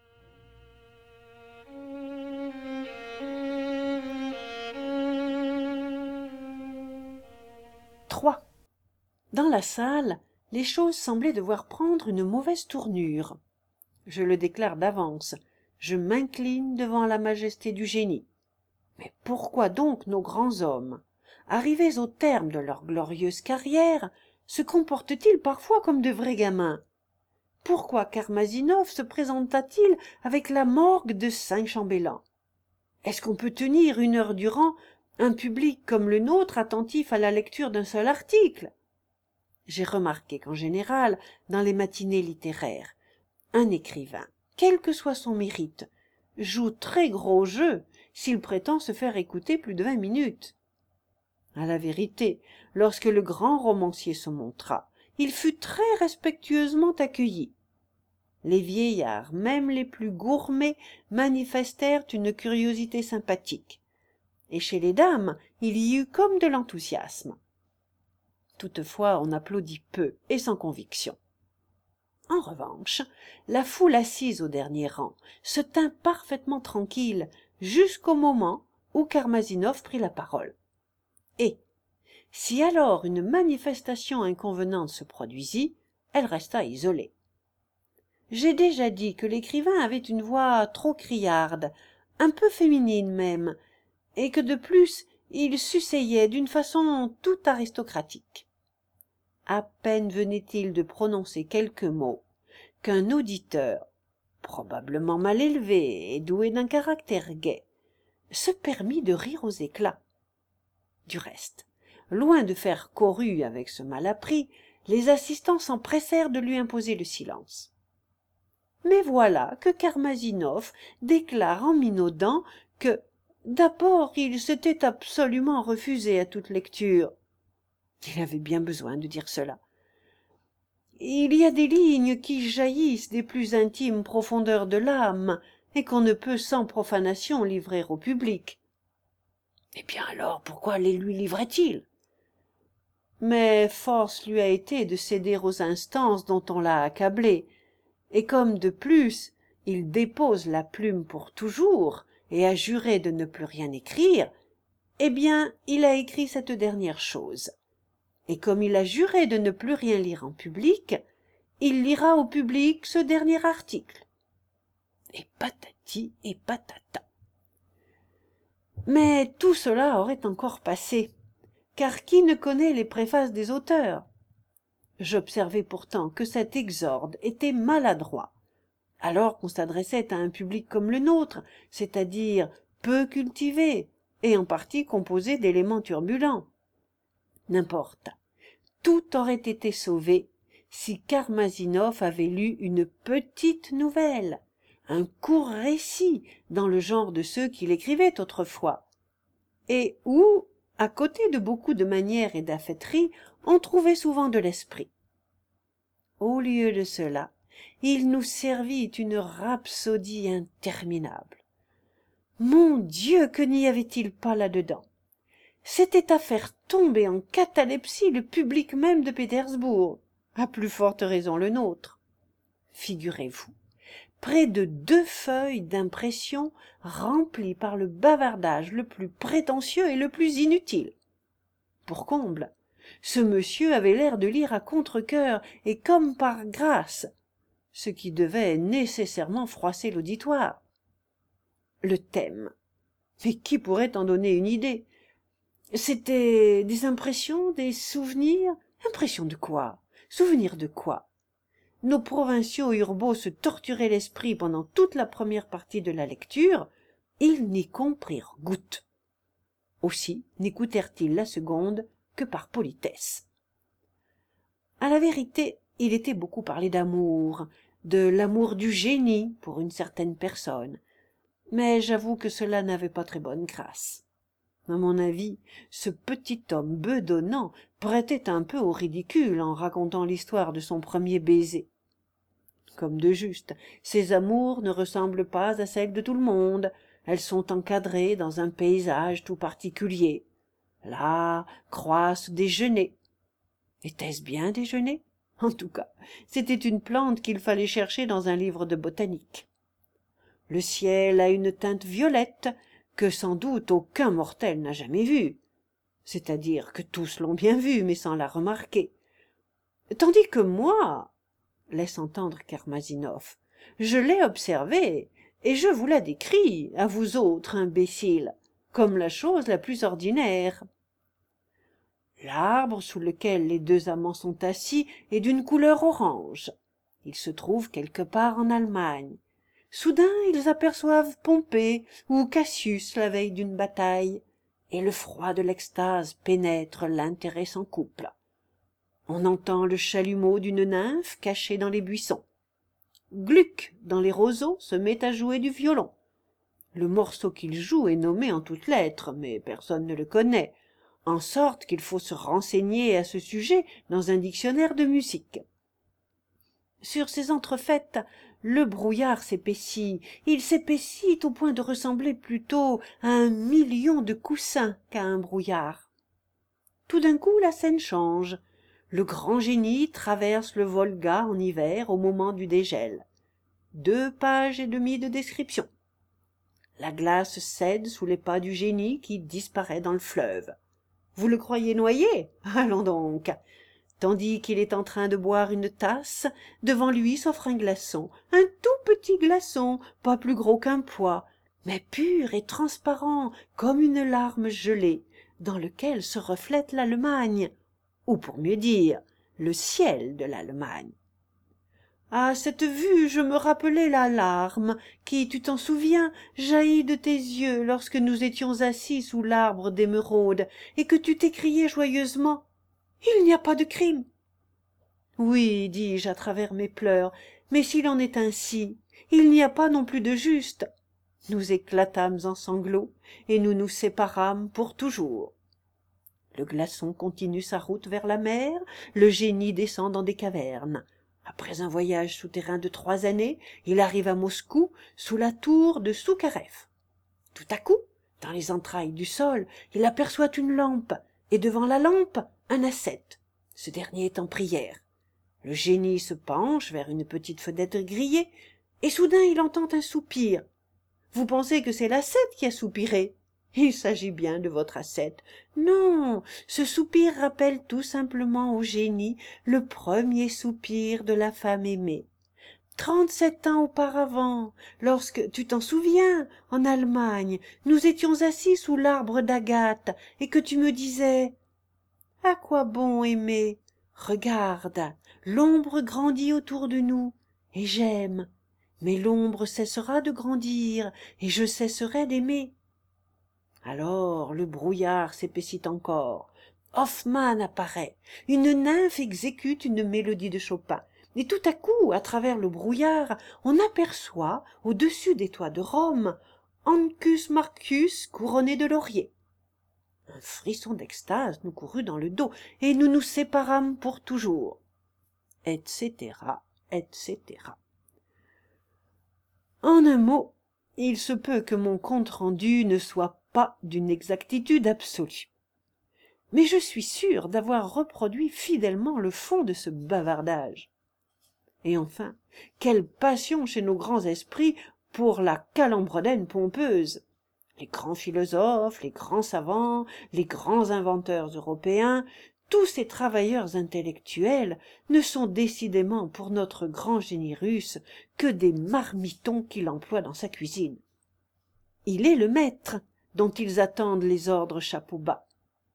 Trois. Dans la salle, les choses semblaient devoir prendre une mauvaise tournure. Je le déclare d'avance, je m'incline devant la majesté du génie. Mais pourquoi donc nos grands hommes, arrivés au terme de leur glorieuse carrière, se comportent-ils parfois comme de vrais gamins? Pourquoi Karmazinov se présenta-t-il avec la morgue de cinq chambellans? Est-ce qu'on peut tenir une heure durant un public comme le nôtre attentif à la lecture d'un seul article? J'ai remarqué qu'en général, dans les matinées littéraires, un écrivain, quel que soit son mérite, joue très gros jeu s'il prétend se faire écouter plus de vingt minutes. À la vérité, lorsque le grand romancier se montra, il fut très respectueusement accueilli. Les vieillards, même les plus gourmets, manifestèrent une curiosité sympathique. Et chez les dames, il y eut comme de l'enthousiasme. Toutefois, on applaudit peu et sans conviction. En revanche, la foule assise au dernier rang se tint parfaitement tranquille jusqu'au moment où Karmazinov prit la parole. Et, si alors une manifestation inconvenante se produisit, elle resta isolée. J'ai déjà dit que l'écrivain avait une voix trop criarde, un peu féminine même, et que de plus il s'essayait d'une façon tout aristocratique. À peine venait-il de prononcer quelques mots qu'un auditeur, probablement mal élevé et doué d'un caractère gai, se permit de rire aux éclats. Du reste, loin de faire chorus avec ce malappris, les assistants s'empressèrent de lui imposer le silence. Mais voilà que Karmazinov déclare en minaudant que, d'abord, il s'était absolument refusé à toute lecture. Il avait bien besoin de dire cela. Il y a des lignes qui jaillissent des plus intimes profondeurs de l'âme et qu'on ne peut sans profanation livrer au public. Eh bien alors, pourquoi les lui livrait-il? Mais force lui a été de céder aux instances dont on l'a accablé, et comme de plus il dépose la plume pour toujours et a juré de ne plus rien écrire, eh bien il a écrit cette dernière chose. Et comme il a juré de ne plus rien lire en public, il lira au public ce dernier article. Et patati et patata. Mais tout cela aurait encore passé, car qui ne connaît les préfaces des auteurs? J'observai pourtant que cet exorde était maladroit, alors qu'on s'adressait à un public comme le nôtre, c'est-à-dire peu cultivé, et en partie composé d'éléments turbulents. N'importe, tout aurait été sauvé si Karmazinov avait lu une petite nouvelle, un court récit dans le genre de ceux qu'il écrivait autrefois, et où, à côté de beaucoup de manières et d'affaîteries, on trouvait souvent de l'esprit. Au lieu de cela, il nous servit une rhapsodie interminable. Mon Dieu, que n'y avait-il pas là-dedans? C'était à faire tomber en catalepsie le public même de Pétersbourg, à plus forte raison le nôtre. Figurez-vous, près de deux feuilles d'impression remplies par le bavardage le plus prétentieux et le plus inutile. Pour comble, ce monsieur avait l'air de lire à contre-cœur et comme par grâce, ce qui devait nécessairement froisser l'auditoire. Le thème. Mais qui pourrait en donner une idée? C'étaient des impressions, des souvenirs. Impressions de quoi? Souvenirs de quoi? Nos provinciaux eurent beau se torturer l'esprit pendant toute la première partie de la lecture, ils n'y comprirent goutte. Aussi n'écoutèrent-ils la seconde que par politesse. À la vérité, il était beaucoup parlé d'amour, de l'amour du génie pour une certaine personne, mais j'avoue que cela n'avait pas très bonne grâce. À mon avis, ce petit homme bedonnant prêtait un peu au ridicule en racontant l'histoire de son premier baiser. Comme de juste, ces amours ne ressemblent pas à celles de tout le monde, elles sont encadrées dans un paysage tout particulier. Là croissent des genêts. Était-ce bien des genêts? En tout cas, c'était une plante qu'il fallait chercher dans un livre de botanique. Le ciel a une teinte violette que sans doute aucun mortel n'a jamais vue, c'est-à-dire que tous l'ont bien vue, mais sans la remarquer. Tandis que moi, laisse entendre Karmazinov, je l'ai observée, et je vous la décris, à vous autres imbéciles, comme la chose la plus ordinaire. L'arbre sous lequel les deux amants sont assis est d'une couleur orange. Il se trouve quelque part en Allemagne. Soudain ils aperçoivent Pompée ou Cassius la veille d'une bataille, et le froid de l'extase pénètre l'intéressant couple. On entend le chalumeau d'une nymphe cachée dans les buissons. Gluck, dans les roseaux, se met à jouer du violon. Le morceau qu'il joue est nommé en toutes lettres, mais personne ne le connaît, en sorte qu'il faut se renseigner à ce sujet dans un dictionnaire de musique. Sur ces entrefaites, le brouillard s'épaissit, il s'épaissit au point de ressembler plutôt à un million de coussins qu'à un brouillard. Tout d'un coup la scène change. Le grand génie traverse le Volga en hiver au moment du dégel. Deux pages et demie de description. La glace cède sous les pas du génie qui disparaît dans le fleuve. Vous le croyez noyé? Allons donc. Tandis qu'il est en train de boire une tasse, devant lui s'offre un glaçon, un tout petit glaçon, pas plus gros qu'un pois, mais pur et transparent comme une larme gelée, dans lequel se reflète l'Allemagne, ou pour mieux dire, le ciel de l'Allemagne. À cette vue, je me rappelai la larme qui, tu t'en souviens, jaillit de tes yeux lorsque nous étions assis sous l'arbre d'émeraude et que tu t'écriais joyeusement « Il n'y a pas de crime !» Oui, dis-je à travers mes pleurs, mais s'il en est ainsi, il n'y a pas non plus de juste. Nous éclatâmes en sanglots et nous nous séparâmes pour toujours. Le glaçon continue sa route vers la mer, le génie descend dans des cavernes. Après un voyage souterrain de trois années, il arrive à Moscou, sous la tour de Soukarev. Tout à coup, dans les entrailles du sol, il aperçoit une lampe, et devant la lampe, un ascète. Ce dernier est en prière. Le génie se penche vers une petite fenêtre grillée, et soudain il entend un soupir. Vous pensez que c'est l'ascète qui a soupiré? Il s'agit bien de votre ascète. Non, ce soupir rappelle tout simplement au génie le premier soupir de la femme aimée. Trente-sept ans auparavant, lorsque, tu t'en souviens, en Allemagne, nous étions assis sous l'arbre d'Agathe, et que tu me disais « À quoi bon aimer? Regarde, l'ombre grandit autour de nous, et j'aime. Mais l'ombre cessera de grandir, et je cesserai d'aimer. » Alors le brouillard s'épaissit encore. Hoffmann apparaît. Une nymphe exécute une mélodie de Chopin. Et tout à coup, à travers le brouillard, on aperçoit, au-dessus des toits de Rome, Ancus Marcius couronné de lauriers. Un frisson d'extase nous courut dans le dos, et nous nous séparâmes pour toujours, et cetera, et cetera. En un mot, il se peut que mon compte-rendu ne soit pas d'une exactitude absolue. Mais je suis sûr d'avoir reproduit fidèlement le fond de ce bavardage. Et enfin, quelle passion chez nos grands esprits pour la calembredaine pompeuse! Les grands philosophes, les grands savants, les grands inventeurs européens, tous ces travailleurs intellectuels ne sont décidément pour notre grand génie russe que des marmitons qu'il emploie dans sa cuisine. Il est le maître dont ils attendent les ordres chapeau bas.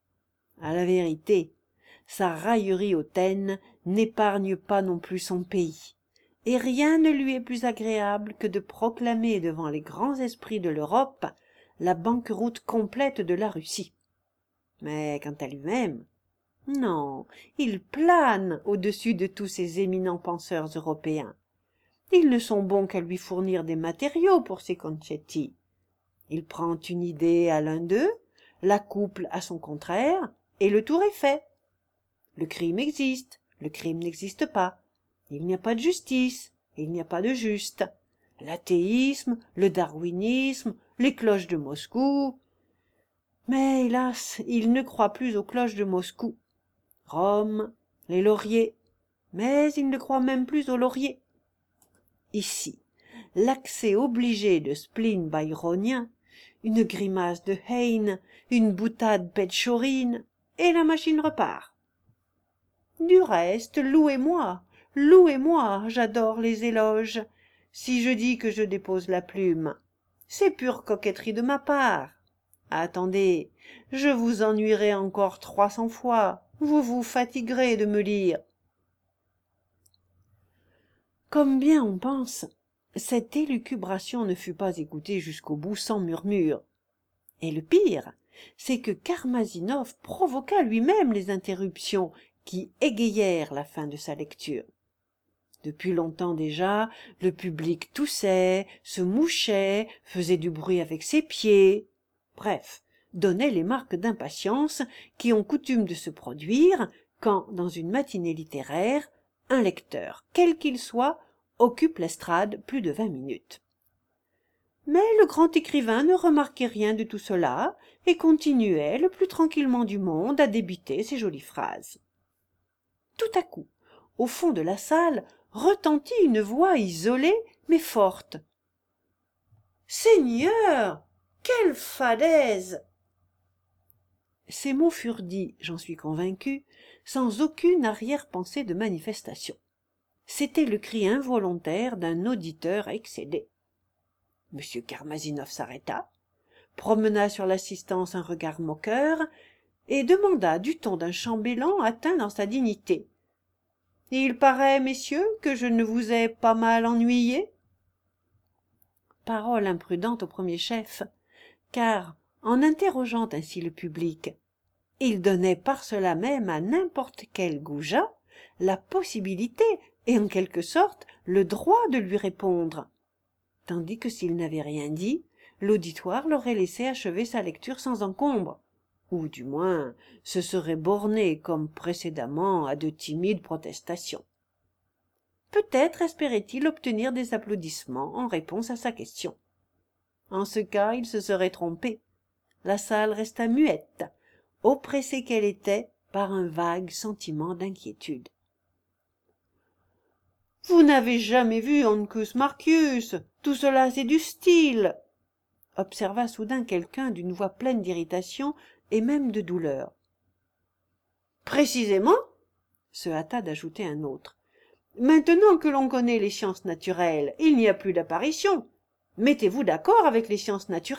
À la vérité, sa raillerie hautaine n'épargne pas non plus son pays, et rien ne lui est plus agréable que de proclamer devant les grands esprits de l'Europe la banqueroute complète de la Russie. Mais quant à lui-même, non, il plane au-dessus de tous ces éminents penseurs européens. Ils ne sont bons qu'à lui fournir des matériaux pour ses concetti. Il prend une idée à l'un d'eux, la couple à son contraire, et le tour est fait. Le crime existe, le crime n'existe pas. Il n'y a pas de justice, il n'y a pas de juste. L'athéisme, le darwinisme, les cloches de Moscou. Mais hélas, il ne croit plus aux cloches de Moscou. Rome, les lauriers, mais il ne croit même plus aux lauriers. Ici, l'accès obligé de spleen byronien, une grimace de Heine, une boutade pétchorine, et la machine repart. Du reste, louez-moi, louez-moi, j'adore les éloges. Si je dis que je dépose la plume, c'est pure coquetterie de ma part. Attendez, je vous ennuierai encore trois cents fois, vous vous fatiguerez de me lire. Comme bien on pense, cette élucubration ne fut pas écoutée jusqu'au bout sans murmure. Et le pire, c'est que Karmazinov provoqua lui-même les interruptions qui égayèrent la fin de sa lecture. Depuis longtemps déjà, le public toussait, se mouchait, faisait du bruit avec ses pieds, bref, donnait les marques d'impatience qui ont coutume de se produire quand, dans une matinée littéraire, un lecteur, quel qu'il soit, occupe l'estrade plus de vingt minutes. Mais le grand écrivain ne remarquait rien de tout cela et continuait le plus tranquillement du monde à débiter ses jolies phrases. Tout à coup, au fond de la salle, retentit une voix isolée mais forte. « Seigneur, quelle fadaise !» Ces mots furent dits, j'en suis convaincu, sans aucune arrière-pensée de manifestation. C'était le cri involontaire d'un auditeur excédé. M. Karmazinov s'arrêta, promena sur l'assistance un regard moqueur et demanda du ton d'un chambellan atteint dans sa dignité. « Il paraît, messieurs, que je ne vous ai pas mal ennuyé ?» Parole imprudente au premier chef, car, en interrogeant ainsi le public, il donnait par cela même à n'importe quel goujat la possibilité et en quelque sorte le droit de lui répondre, tandis que s'il n'avait rien dit, l'auditoire l'aurait laissé achever sa lecture sans encombre, ou du moins se serait borné comme précédemment à de timides protestations. Peut-être espérait-il obtenir des applaudissements en réponse à sa question. En ce cas, il se serait trompé. La salle resta muette, oppressée qu'elle était par un vague sentiment d'inquiétude. « Vous n'avez jamais vu Ancus Marcius, tout cela c'est du style !» observa soudain quelqu'un d'une voix pleine d'irritation et même de douleur. « Précisément, se hâta d'ajouter un autre. Maintenant que l'on connaît les sciences naturelles, il n'y a plus d'apparition. Mettez-vous d'accord avec les sciences naturelles. »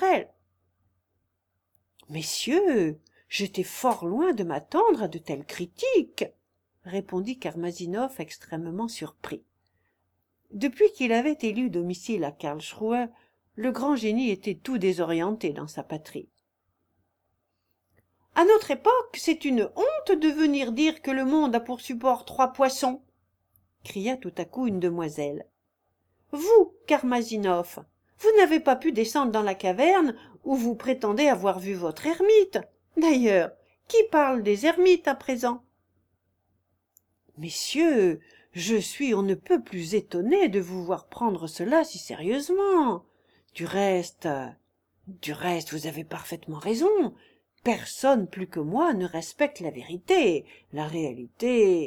Messieurs, j'étais fort loin de m'attendre à de telles critiques, répondit Karmazinov extrêmement surpris. Depuis qu'il avait élu domicile à Karlsruhe, le grand génie était tout désorienté dans sa patrie. « À notre époque, c'est une honte de venir dire que le monde a pour support trois poissons !» cria tout à coup une demoiselle. « Vous, Karmazinov, vous n'avez pas pu descendre dans la caverne où vous prétendez avoir vu votre ermite. D'ailleurs, qui parle des ermites à présent ?»« Messieurs, je suis on ne peut plus étonné de vous voir prendre cela si sérieusement. Du reste, du reste, vous avez parfaitement raison. Personne plus que moi ne respecte la vérité, la réalité. »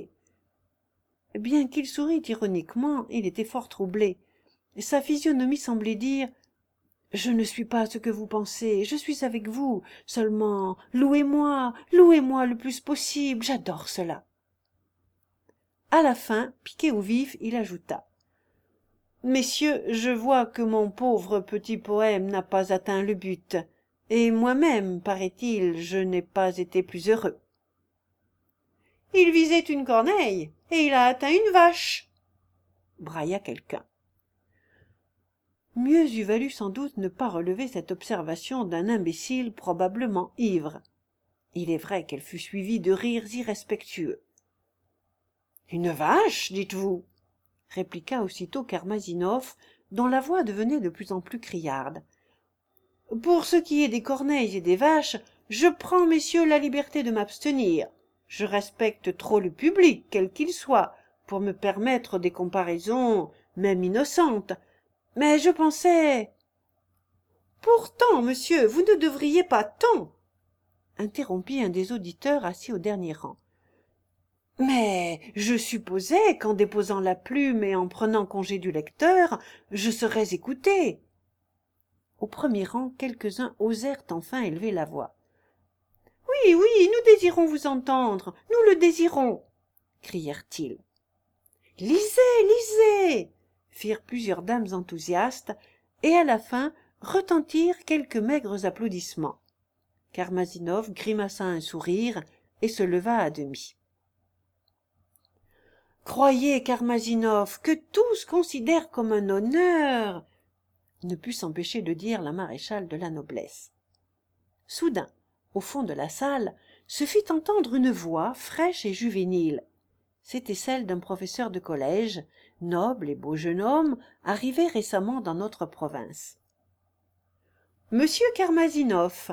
Bien qu'il sourît ironiquement, il était fort troublé. Sa physionomie semblait dire « Je ne suis pas ce que vous pensez, je suis avec vous, seulement louez-moi, louez-moi le plus possible, j'adore cela. » À la fin, piqué au vif, il ajouta « Messieurs, je vois que mon pauvre petit poème n'a pas atteint le but, et moi-même, paraît-il, je n'ai pas été plus heureux. il visait une corneille, et il a atteint une vache, brailla quelqu'un. Mieux eût valu sans doute ne pas relever cette observation d'un imbécile probablement ivre. Il est vrai qu'elle fut suivie de rires irrespectueux. « Une vache, dites-vous » répliqua aussitôt Karmazinov, dont la voix devenait de plus en plus criarde. « Pour ce qui est des corneilles et des vaches, je prends, messieurs, la liberté de m'abstenir. Je respecte trop le public, quel qu'il soit, pour me permettre des comparaisons, même innocentes. Mais je pensais... »« Pourtant, monsieur, vous ne devriez pas tant !» interrompit un des auditeurs assis au dernier rang. « Mais je supposais qu'en déposant la plume et en prenant congé du lecteur, je serais écouté. » Au premier rang, quelques-uns osèrent enfin élever la voix. « Oui, oui, nous désirons vous entendre, nous le désirons !» crièrent-ils. « Lisez, lisez !» firent plusieurs dames enthousiastes, et à la fin retentirent quelques maigres applaudissements. Karmazinov grimaça un sourire et se leva à demi. « Croyez, Karmazinov, que tous considèrent comme un honneur !» ne put s'empêcher de dire la maréchale de la noblesse. Soudain, au fond de la salle, se fit entendre une voix fraîche et juvénile. C'était celle d'un professeur de collège, noble et beau jeune homme, arrivé récemment dans notre province. « Monsieur Karmazinov, »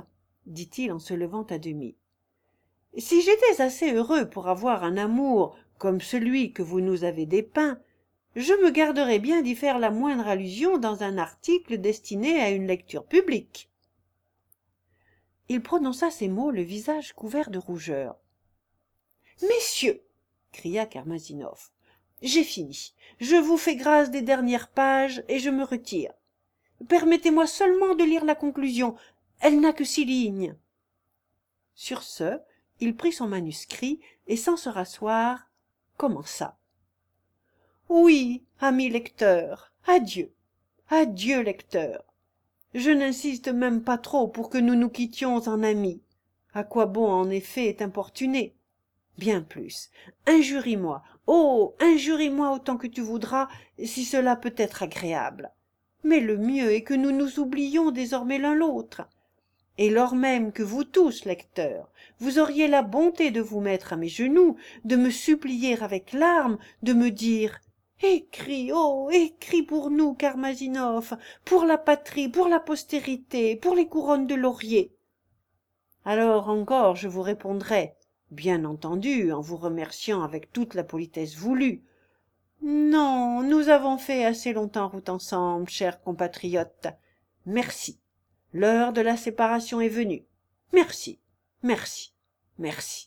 dit-il en se levant à demi, « si j'étais assez heureux pour avoir un amour comme celui que vous nous avez dépeint, je me garderais bien d'y faire la moindre allusion dans un article destiné à une lecture publique. » Il prononça ces mots, le visage couvert de rougeur. « Messieurs, » cria Karmazinov, « j'ai fini. Je vous fais grâce des dernières pages et je me retire. Permettez-moi seulement de lire la conclusion. Elle n'a que six lignes. » Sur ce, il prit son manuscrit et, sans se rasseoir, commença. « Oui, ami lecteur, adieu, adieu lecteur. Je n'insiste même pas trop pour que nous nous quittions en amis. À quoi bon en effet t'importuner? Bien plus, injurie-moi, oh, injurie-moi autant que tu voudras, si cela peut être agréable. Mais le mieux est que nous nous oublions désormais l'un l'autre. Et lors même que vous tous, lecteurs, vous auriez la bonté de vous mettre à mes genoux, de me supplier avec larmes, de me dire « Écris, oh, écris pour nous, Karmazinov, pour la patrie, pour la postérité, pour les couronnes de laurier. » Alors encore je vous répondrai, bien entendu, en vous remerciant avec toute la politesse voulue. Non, nous avons fait assez longtemps route ensemble, chers compatriotes. Merci. L'heure de la séparation est venue. Merci, merci, merci.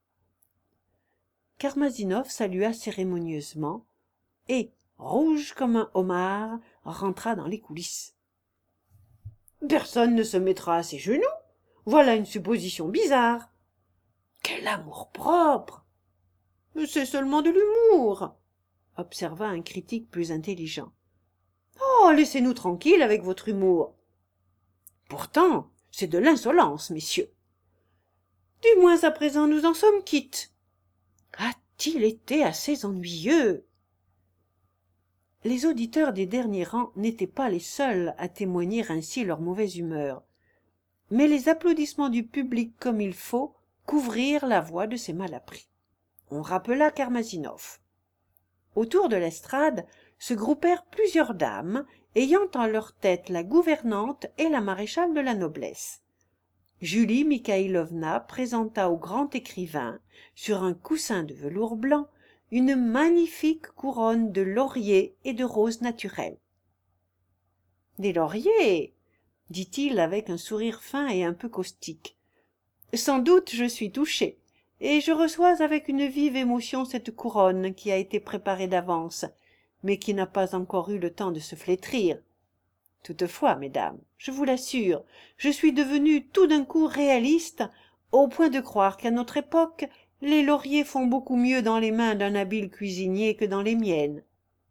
Karmazinov salua cérémonieusement et, rouge comme un homard, rentra dans les coulisses. Personne ne se mettra à ses genoux. Voilà une supposition bizarre. Quel amour-propre! C'est seulement de l'humour, observa un critique plus intelligent. Oh, laissez-nous tranquilles avec votre humour. Pourtant, c'est de l'insolence, messieurs. Du moins à présent nous en sommes quittes. A-t-il été assez ennuyeux? Les auditeurs des derniers rangs n'étaient pas les seuls à témoigner ainsi leur mauvaise humeur. Mais les applaudissements du public comme il faut couvrirent la voix de ces malappris. On rappela Karmazinov. Autour de l'estrade se groupèrent plusieurs dames, ayant en leur tête la gouvernante et la maréchale de la noblesse. Julie Mikhailovna présenta au grand écrivain, sur un coussin de velours blanc, une magnifique couronne de lauriers et de roses naturelles. « Des lauriers !» dit-il avec un sourire fin et un peu caustique. « Sans doute je suis touché, et je reçois avec une vive émotion cette couronne qui a été préparée d'avance, mais qui n'a pas encore eu le temps de se flétrir. Toutefois, mesdames, je vous l'assure, je suis devenu tout d'un coup réaliste, au point de croire qu'à notre époque, les lauriers font beaucoup mieux dans les mains d'un habile cuisinier que dans les miennes. »«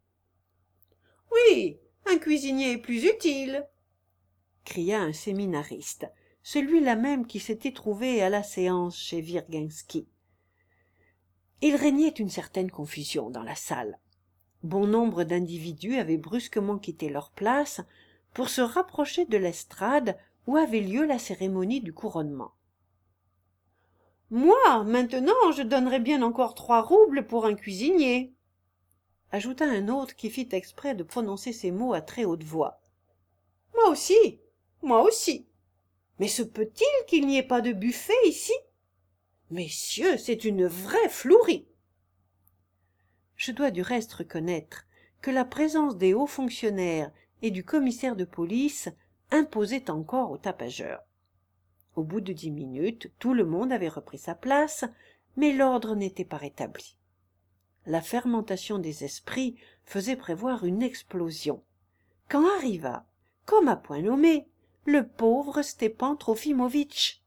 Oui, un cuisinier est plus utile !» cria un séminariste, celui-là même qui s'était trouvé à la séance chez Virginsky. Il régnait une certaine confusion dans la salle. Bon nombre d'individus avaient brusquement quitté leur place pour se rapprocher de l'estrade où avait lieu la cérémonie du couronnement. « Moi, maintenant, je donnerais bien encore trois roubles pour un cuisinier !» ajouta un autre qui fit exprès de prononcer ces mots à très haute voix. « Moi aussi, moi aussi. Mais se peut-il qu'il n'y ait pas de buffet ici? Messieurs, c'est une vraie flouerie. » Je dois du reste reconnaître que la présence des hauts fonctionnaires et du commissaire de police imposait encore aux tapageurs. Au bout de dix minutes, tout le monde avait repris sa place, mais l'ordre n'était pas rétabli. La fermentation des esprits faisait prévoir une explosion, quand arriva, comme à point nommé, le pauvre Stepan Trofimovitch.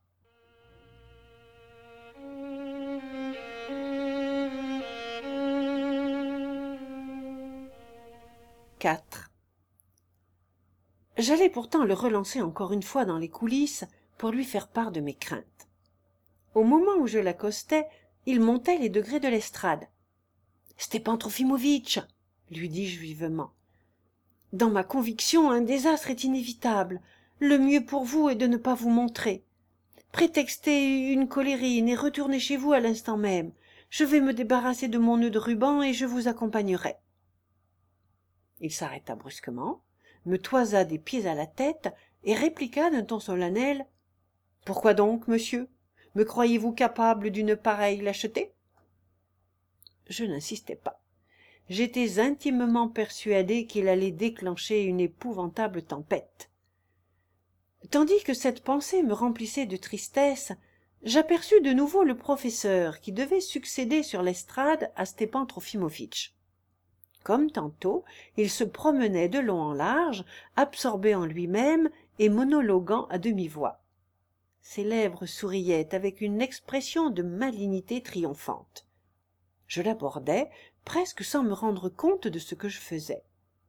quatre. J'allais pourtant le relancer encore une fois dans les coulisses pour lui faire part de mes craintes. Au moment où je l'accostais, il montait les degrés de l'estrade. « Stepan Trofimovitch, lui dis-je vivement, dans ma conviction, un désastre est inévitable. Le mieux pour vous est de ne pas vous montrer. Prétextez une colérine et retournez chez vous à l'instant même. Je vais me débarrasser de mon nœud de ruban et je vous accompagnerai. » Il s'arrêta brusquement, me toisa des pieds à la tête et répliqua d'un ton solennel. « Pourquoi donc, monsieur? Me croyez-vous capable d'une pareille lâcheté ?» Je n'insistai pas. J'étais intimement persuadé qu'il allait déclencher une épouvantable tempête. Tandis que cette pensée me remplissait de tristesse, j'aperçus de nouveau le professeur qui devait succéder sur l'estrade à Stepan Trofimovitch. Comme tantôt, il se promenait de long en large, absorbé en lui-même et monologuant à demi-voix. Ses lèvres souriaient avec une expression de malignité triomphante. Je l'abordai, presque sans me rendre compte de ce que je faisais.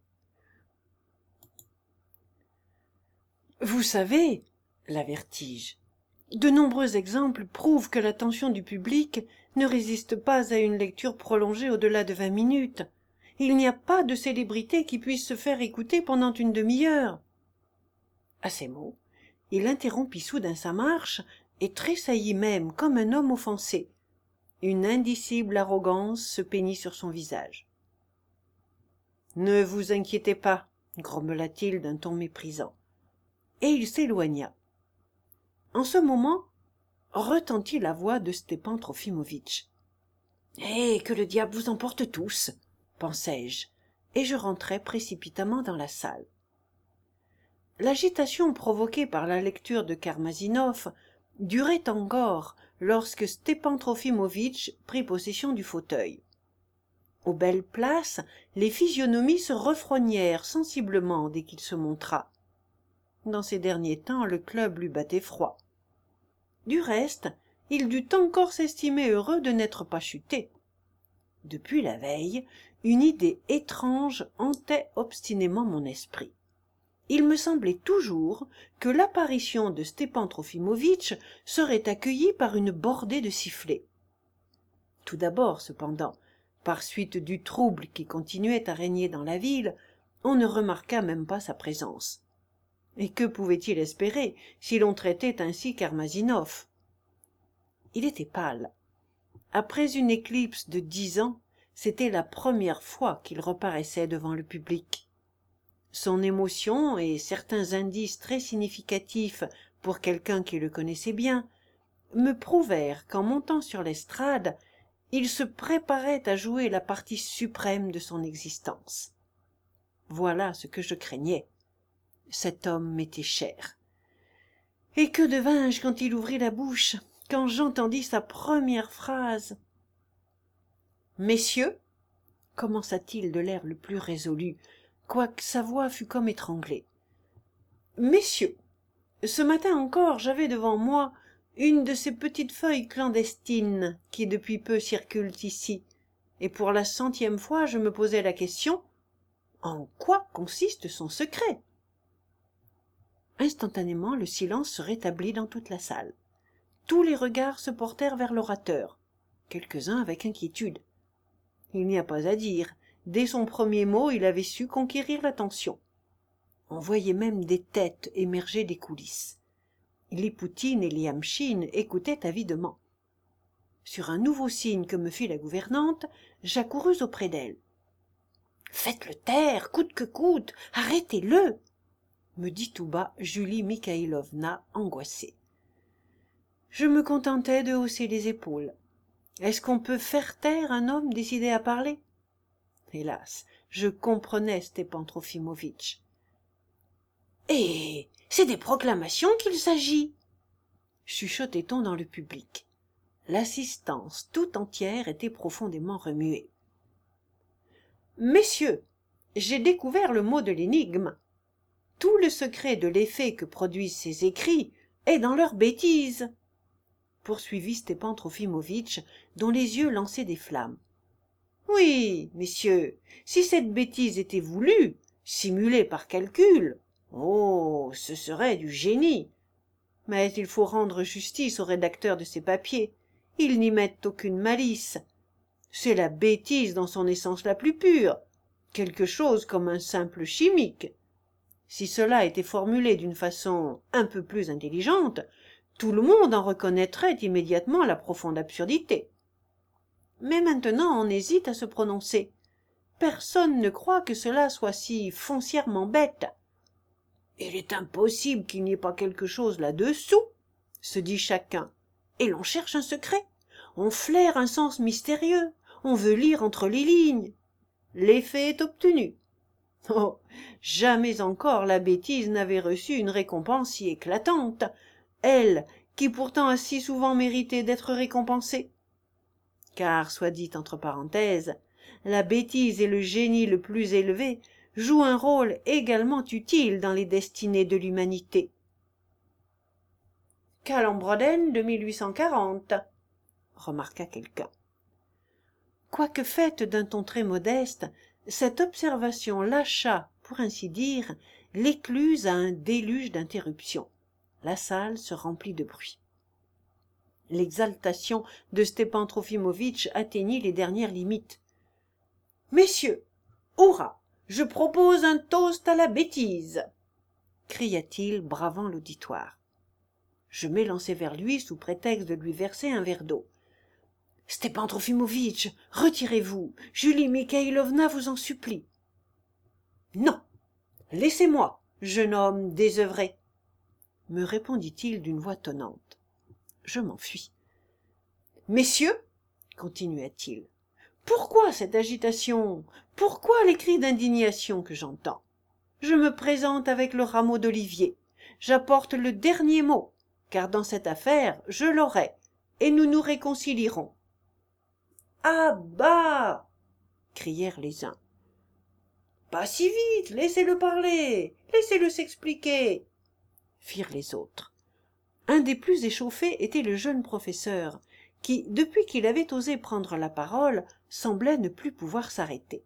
« Vous savez, l'avertis-je, de nombreux exemples prouvent que l'attention du public ne résiste pas à une lecture prolongée au-delà de vingt minutes. Il n'y a pas de célébrité qui puisse se faire écouter pendant une demi-heure. » À ces mots, il interrompit soudain sa marche et tressaillit même comme un homme offensé. Une indicible arrogance se peignit sur son visage. « Ne vous inquiétez pas, » grommela-t-il d'un ton méprisant. Et il s'éloigna. En ce moment, retentit la voix de Stepan Trofimovitch. « Eh, que le diable vous emporte tous !» pensai-je, et je rentrai précipitamment dans la salle. L'agitation provoquée par la lecture de Karmazinov durait encore lorsque Stepan Trofimovitch prit possession du fauteuil. Aux belles places, les physionomies se refroignèrent sensiblement dès qu'il se montra. Dans ces derniers temps, le club lui battait froid. Du reste, il dut encore s'estimer heureux de n'être pas chuté. Depuis la veille, une idée étrange hantait obstinément mon esprit. Il me semblait toujours que l'apparition de Stepan Trofimovitch serait accueillie par une bordée de sifflets. Tout d'abord, cependant, par suite du trouble qui continuait à régner dans la ville, on ne remarqua même pas sa présence. Et que pouvait-il espérer si l'on traitait ainsi Karmazinov? Il était pâle. Après une éclipse de dix ans, c'était la première fois qu'il reparaissait devant le public. Son émotion et certains indices très significatifs pour quelqu'un qui le connaissait bien me prouvèrent qu'en montant sur l'estrade, il se préparait à jouer la partie suprême de son existence. Voilà ce que je craignais. Cet homme m'était cher. Et que devins-je quand il ouvrit la bouche, quand j'entendis sa première phrase? « Messieurs, » commença-t-il de l'air le plus résolu, quoique sa voix fût comme étranglée. « Messieurs, ce matin encore j'avais devant moi une de ces petites feuilles clandestines qui depuis peu circulent ici, et pour la centième fois je me posais la question, en quoi consiste son secret? » Instantanément, le silence se rétablit dans toute la salle. Tous les regards se portèrent vers l'orateur. quelques-uns avec inquiétude. Il n'y a pas à dire, dès son premier mot, il avait su conquérir l'attention. On voyait même des têtes émerger des coulisses. Lipoutine et Liamchine écoutaient avidement. Sur un nouveau signe que me fit la gouvernante, j'accourus auprès d'elle. « Faites-le taire, coûte que coûte, arrêtez-le !» me dit tout bas Julie Mikhailovna, angoissée. Je me contentai de hausser les épaules. Est-ce qu'on peut faire taire un homme décidé à parler? Hélas, je comprenais Stepan Trofimovitch. « Eh, c'est des proclamations qu'il s'agit !» chuchotait-on dans le public. L'assistance tout entière était profondément remuée. « Messieurs, j'ai découvert le mot de l'énigme. Tout le secret de l'effet que produisent ces écrits est dans leur bêtise, » poursuivit Stepan Trofimovitch, dont les yeux lançaient des flammes. « Oui, messieurs, si cette bêtise était voulue, simulée par calcul, oh, ce serait du génie. Mais il faut rendre justice aux rédacteurs de ces papiers. Ils n'y mettent aucune malice. C'est la bêtise dans son essence la plus pure, quelque chose comme un simple chimique. Si cela était formulé d'une façon un peu plus intelligente, tout le monde en reconnaîtrait immédiatement la profonde absurdité. Mais maintenant on hésite à se prononcer. Personne ne croit que cela soit si foncièrement bête. Il est impossible qu'il n'y ait pas quelque chose là-dessous, se dit chacun, et l'on cherche un secret, on flaire un sens mystérieux, on veut lire entre les lignes. L'effet est obtenu. Oh, jamais encore la bêtise n'avait reçu une récompense si éclatante, elle qui pourtant a si souvent mérité d'être récompensée. Car, soit dit entre parenthèses, la bêtise et le génie le plus élevé jouent un rôle également utile dans les destinées de l'humanité. « Calembrodène de mille huit cent quarante, » remarqua quelqu'un. Quoique faite d'un ton très modeste, cette observation lâcha, pour ainsi dire, l'écluse à un déluge d'interruptions. La salle se remplit de bruit. L'exaltation de Stepan Trofimovitch atteignit les dernières limites. « Messieurs, hurrah, je propose un toast à la bêtise !» cria-t-il, bravant l'auditoire. Je m'élançai vers lui sous prétexte de lui verser un verre d'eau. « Stepan Trofimovitch, retirez-vous, Julie Mikhailovna vous en supplie. »« Non, laissez-moi, jeune homme désœuvré !» me répondit-il d'une voix tonnante. Je m'enfuis. « Messieurs, continua-t-il, pourquoi cette agitation? Pourquoi les cris d'indignation que j'entends? Je me présente avec le rameau d'olivier. J'apporte le dernier mot, car dans cette affaire, je l'aurai, et nous nous réconcilierons. »« Ah bah !» crièrent les uns. « Pas si vite, laissez-le parler, laissez-le s'expliquer !» firent les autres. Un des plus échauffés était le jeune professeur, qui, depuis qu'il avait osé prendre la parole, semblait ne plus pouvoir s'arrêter.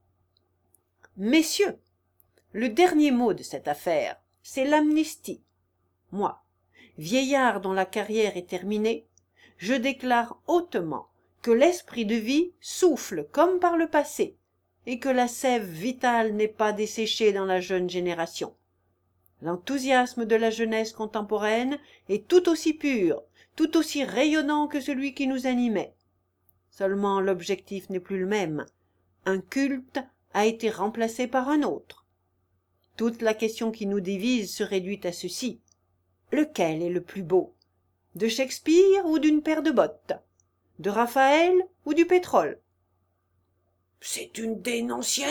« Messieurs, le dernier mot de cette affaire, c'est l'amnistie. Moi, vieillard dont la carrière est terminée, je déclare hautement que l'esprit de vie souffle comme par le passé, et que la sève vitale n'est pas desséchée dans la jeune génération. L'enthousiasme de la jeunesse contemporaine est tout aussi pur, tout aussi rayonnant que celui qui nous animait. Seulement l'objectif n'est plus le même. Un culte a été remplacé par un autre. Toute la question qui nous divise se réduit à ceci. Lequel est le plus beau? De Shakespeare ou d'une paire de bottes? De Raphaël ou du pétrole? « C'est une dénonciation !»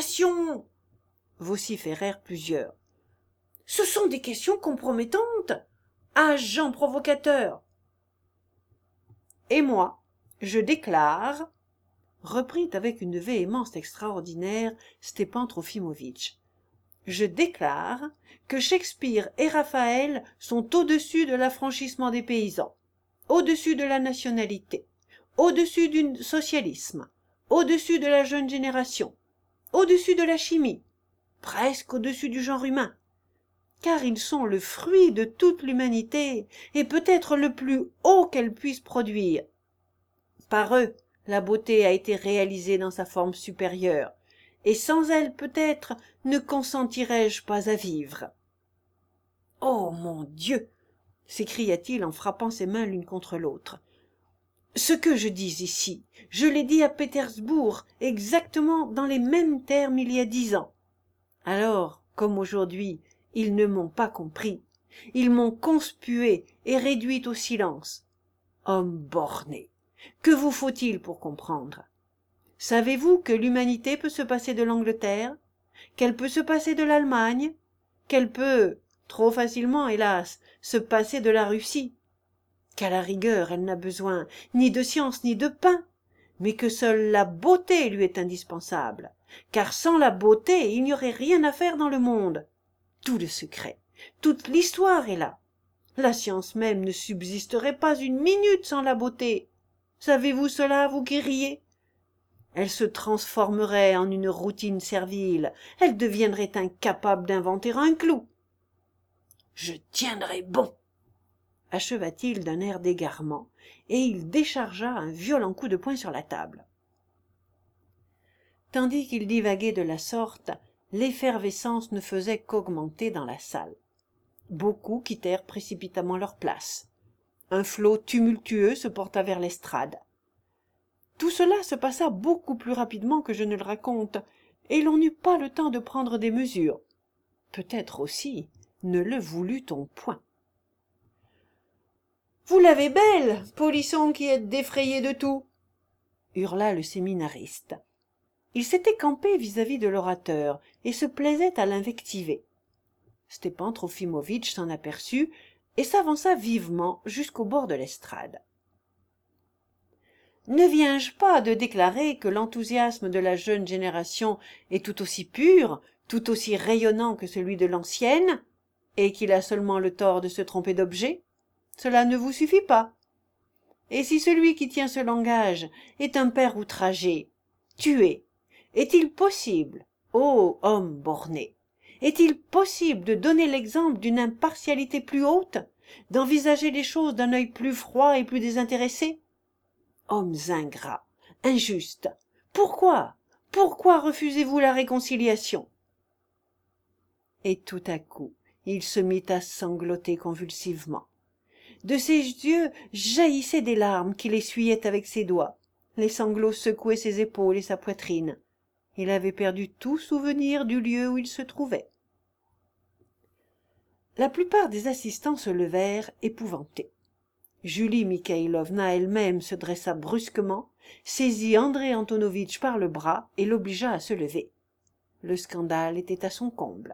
vociférèrent plusieurs. « Ce sont des questions compromettantes, agents provocateurs. »« Et moi, je déclare, » reprit avec une véhémence extraordinaire Stepan Trofimovitch, « je déclare que Shakespeare et Raphaël sont au-dessus de l'affranchissement des paysans, au-dessus de la nationalité, au-dessus du socialisme, au-dessus de la jeune génération, au-dessus de la chimie, presque au-dessus du genre humain, car ils sont le fruit de toute l'humanité et peut-être le plus haut qu'elle puisse produire. Par eux, la beauté a été réalisée dans sa forme supérieure, et sans elle, peut-être, ne consentirais-je pas à vivre. « Oh, mon Dieu !» s'écria-t-il en frappant ses mains l'une contre l'autre. « Ce que je dis ici, je l'ai dit à Pétersbourg, exactement dans les mêmes termes il y a dix ans. Alors, comme aujourd'hui, ils ne m'ont pas compris. Ils m'ont conspué et réduit au silence. Homme borné, que vous faut-il pour comprendre? Savez-vous que l'humanité peut se passer de l'Angleterre, qu'elle peut se passer de l'Allemagne, qu'elle peut, trop facilement hélas, se passer de la Russie, qu'à la rigueur elle n'a besoin ni de science ni de pain, mais que seule la beauté lui est indispensable, car sans la beauté il n'y aurait rien à faire dans le monde. Tout le secret, toute l'histoire est là. La science même ne subsisterait pas une minute sans la beauté. Savez-vous cela, vous qui riez? Elle se transformerait en une routine servile, elle deviendrait incapable d'inventer un clou. Je tiendrai bon, acheva-t-il d'un air d'égarement, et il déchargea un violent coup de poing sur la table. Tandis qu'il divaguait de la sorte, l'effervescence ne faisait qu'augmenter dans la salle. Beaucoup quittèrent précipitamment leur place. Un flot tumultueux se porta vers l'estrade. Tout cela se passa beaucoup plus rapidement que je ne le raconte, et l'on n'eut pas le temps de prendre des mesures. Peut-être aussi ne le voulut-on point. « Vous l'avez belle, polisson qui êtes défrayé de tout !» hurla le séminariste. Il s'était campé vis-à-vis de l'orateur et se plaisait à l'invectiver. Stepan Trofimovitch s'en aperçut et s'avança vivement jusqu'au bord de l'estrade. « Ne viens-je pas de déclarer que l'enthousiasme de la jeune génération est tout aussi pur, tout aussi rayonnant que celui de l'ancienne, et qu'il a seulement le tort de se tromper d'objet? Cela ne vous suffit pas? Et si celui qui tient ce langage est un père outragé, tué, est-il possible, ô homme borné, est-il possible de donner l'exemple d'une impartialité plus haute, d'envisager les choses d'un œil plus froid et plus désintéressé? Hommes ingrats, injustes, pourquoi, pourquoi refusez-vous la réconciliation? Et tout à coup, il se mit à sangloter convulsivement. De ses yeux jaillissaient des larmes qu'il essuyait avec ses doigts. Les sanglots secouaient ses épaules et sa poitrine. Il avait perdu tout souvenir du lieu où il se trouvait. La plupart des assistants se levèrent, épouvantés. Julie Mikhaïlovna elle-même se dressa brusquement, saisit André Antonovitch par le bras et l'obligea à se lever. Le scandale était à son comble.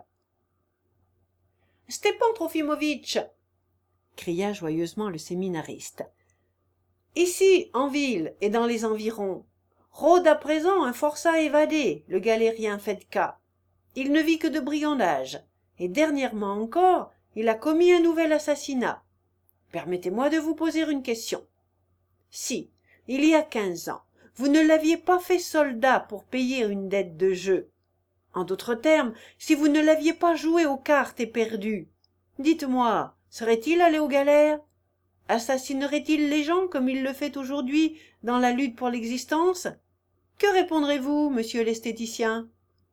« Stepan Trofimovitch !» cria joyeusement le séminariste. « Ici, en ville et dans les environs, rôde à présent un forçat évadé, le galérien Fedka. Il ne vit que de brigandage, et dernièrement encore, il a commis un nouvel assassinat. Permettez-moi de vous poser une question. Si, il y a quinze ans, vous ne l'aviez pas fait soldat pour payer une dette de jeu, en d'autres termes, si vous ne l'aviez pas joué aux cartes et perdu, dites-moi, serait-il allé aux galères? Assassinerait-il les gens comme il le fait aujourd'hui dans la lutte pour l'existence? Que répondrez-vous, monsieur l'esthéticien?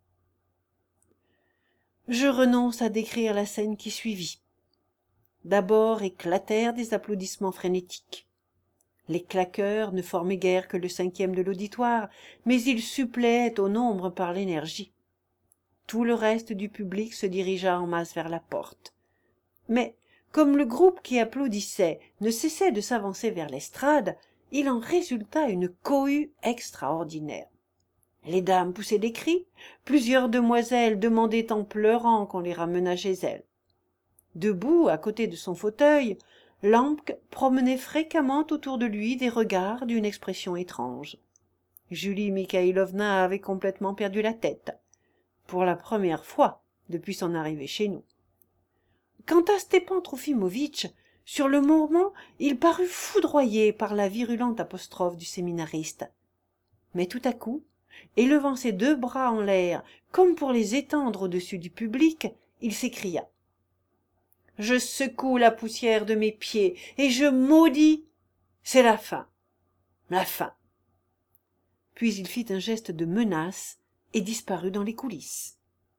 Je renonce à décrire la scène qui suivit. D'abord éclatèrent des applaudissements frénétiques. Les claqueurs ne formaient guère que le cinquième de l'auditoire, mais ils suppléaient au nombre par l'énergie. Tout le reste du public se dirigea en masse vers la porte. Mais, comme le groupe qui applaudissait ne cessait de s'avancer vers l'estrade, il en résulta une cohue extraordinaire. Les dames poussaient des cris, plusieurs demoiselles demandaient en pleurant qu'on les ramenât chez elles. Debout, à côté de son fauteuil, Lampe promenait fréquemment autour de lui des regards d'une expression étrange. Julie Mikhaïlovna avait complètement perdu la tête, pour la première fois depuis son arrivée chez nous. Quant à Stepan Trofimovitch, sur le moment, il parut foudroyé par la virulente apostrophe du séminariste. Mais tout à coup, élevant ses deux bras en l'air, comme pour les étendre au-dessus du public, il s'écria. « Je secoue la poussière de mes pieds et je maudis. C'est la fin. la fin. Puis il fit un geste de menace et disparut dans les coulisses.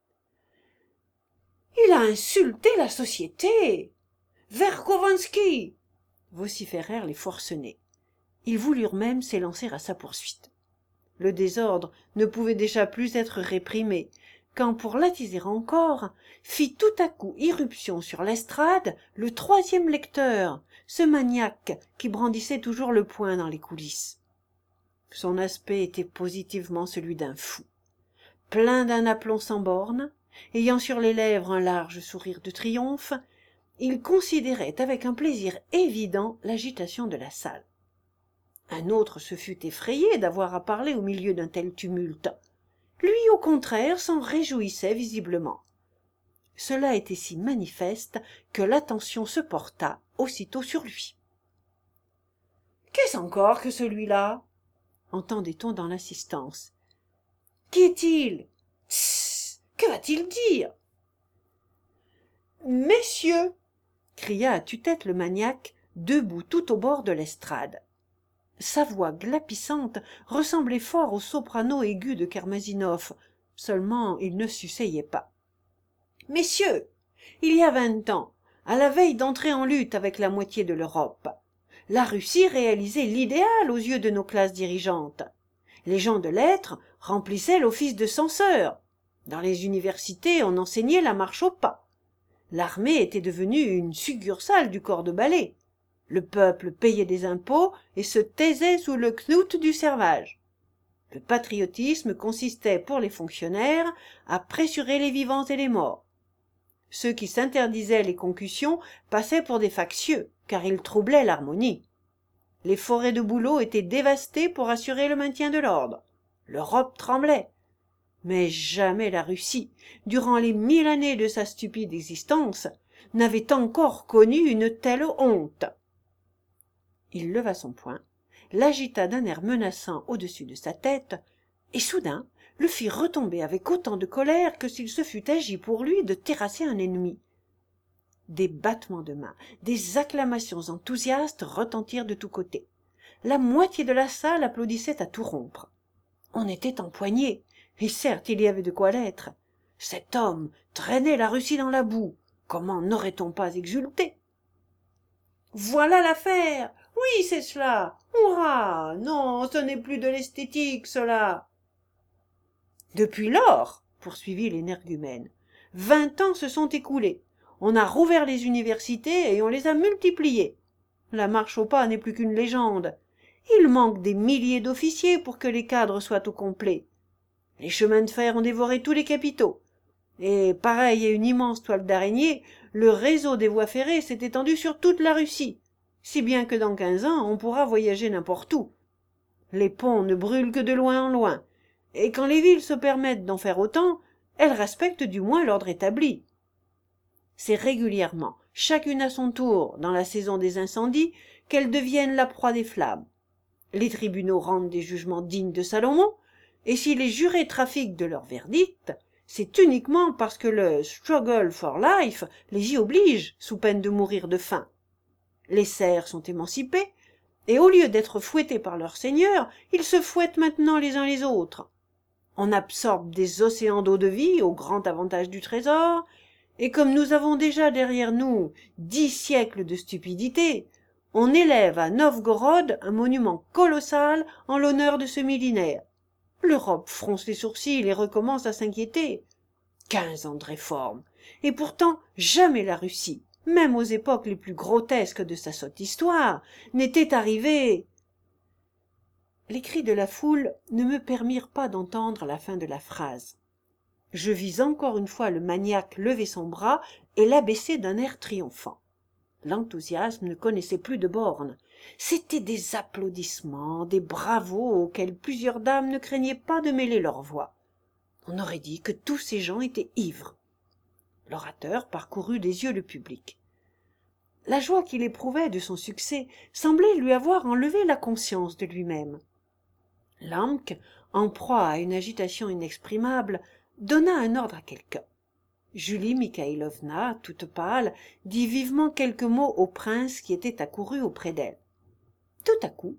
« Il a insulté la société ! Verkhovensky !» vociférèrent les forcenés. Ils voulurent même s'élancer à sa poursuite. Le désordre ne pouvait déjà plus être réprimé, quand, pour l'attiser encore, fit tout à coup irruption sur l'estrade le troisième lecteur, ce maniaque qui brandissait toujours le poing dans les coulisses. Son aspect était positivement celui d'un fou, plein d'un aplomb sans bornes, ayant sur les lèvres un large sourire de triomphe. Il considérait avec un plaisir évident l'agitation de la salle. Un autre se fût effrayé d'avoir à parler au milieu d'un tel tumulte. Lui, au contraire, s'en réjouissait visiblement. Cela était si manifeste que l'attention se porta aussitôt sur lui. « Qu'est-ce encore que celui-là » entendait-on dans l'assistance. « Qui est-il ? Tss, que va-t-il dire ?»« Messieurs !» cria à tue-tête le maniaque, debout tout au bord de l'estrade. Sa voix glapissante ressemblait fort au soprano aigu de Karmazinov, seulement il ne s'asseyait pas. « Messieurs, il y a vingt ans, à la veille d'entrer en lutte avec la moitié de l'Europe, la Russie réalisait l'idéal aux yeux de nos classes dirigeantes. Les gens de lettres remplissaient l'office de censeurs. Dans les universités, on enseignait la marche au pas. L'armée était devenue une succursale du corps de ballet. Le peuple payait des impôts et se taisait sous le knout du servage. Le patriotisme consistait pour les fonctionnaires à pressurer les vivants et les morts. Ceux qui s'interdisaient les concussions passaient pour des factieux, car ils troublaient l'harmonie. Les forêts de bouleaux étaient dévastées pour assurer le maintien de l'ordre. L'Europe tremblait. Mais jamais la Russie, durant les mille années de sa stupide existence, n'avait encore connu une telle honte. Il leva son poing, l'agita d'un air menaçant au-dessus de sa tête, et soudain le fit retomber avec autant de colère que s'il se fût agi pour lui de terrasser un ennemi. Des battements de mains, des acclamations enthousiastes retentirent de tous côtés. La moitié de la salle applaudissait à tout rompre. On était empoigné, et certes il y avait de quoi l'être. Cet homme traînait la Russie dans la boue. Comment n'aurait-on pas exulté? « Voilà l'affaire! Oui, c'est cela! Hurrah! Non, ce n'est plus de l'esthétique, cela !»« Depuis lors, poursuivit l'énergumène, vingt ans se sont écoulés. On a rouvert les universités et on les a multipliées. La marche au pas n'est plus qu'une légende. Il manque des milliers d'officiers pour que les cadres soient au complet. Les chemins de fer ont dévoré tous les capitaux. Et, pareil à une immense toile d'araignée, le réseau des voies ferrées s'est étendu sur toute la Russie, si bien que dans quinze ans, on pourra voyager n'importe où. Les ponts ne brûlent que de loin en loin, et quand les villes se permettent d'en faire autant, elles respectent du moins l'ordre établi. C'est régulièrement, chacune à son tour, dans la saison des incendies, qu'elles deviennent la proie des flammes. Les tribunaux rendent des jugements dignes de Salomon, et si les jurés trafiquent de leur verdict, c'est uniquement parce que le « struggle for life » les y oblige, sous peine de mourir de faim. Les serfs sont émancipés, et au lieu d'être fouettés par leurs seigneurs, ils se fouettent maintenant les uns les autres. On absorbe des océans d'eau-de-vie au grand avantage du trésor, et comme nous avons déjà derrière nous dix siècles de stupidité, on élève à Novgorod un monument colossal en l'honneur de ce millénaire. L'Europe fronce les sourcils et recommence à s'inquiéter. Quinze ans de réforme, et pourtant jamais la Russie, même aux époques les plus grotesques de sa sotte histoire, n'était arrivée. Les cris de la foule ne me permirent pas d'entendre la fin de la phrase. Je vis encore une fois le maniaque lever son bras et l'abaisser d'un air triomphant. L'enthousiasme ne connaissait plus de bornes. C'étaient des applaudissements, des bravos auxquels plusieurs dames ne craignaient pas de mêler leur voix. On aurait dit que tous ces gens étaient ivres. L'orateur parcourut des yeux le public. La joie qu'il éprouvait de son succès semblait lui avoir enlevé la conscience de lui-même. Lamque, en proie à une agitation inexprimable, donna un ordre à quelqu'un. Julie Mikhailovna, toute pâle, dit vivement quelques mots au prince qui était accouru auprès d'elle. Tout à coup,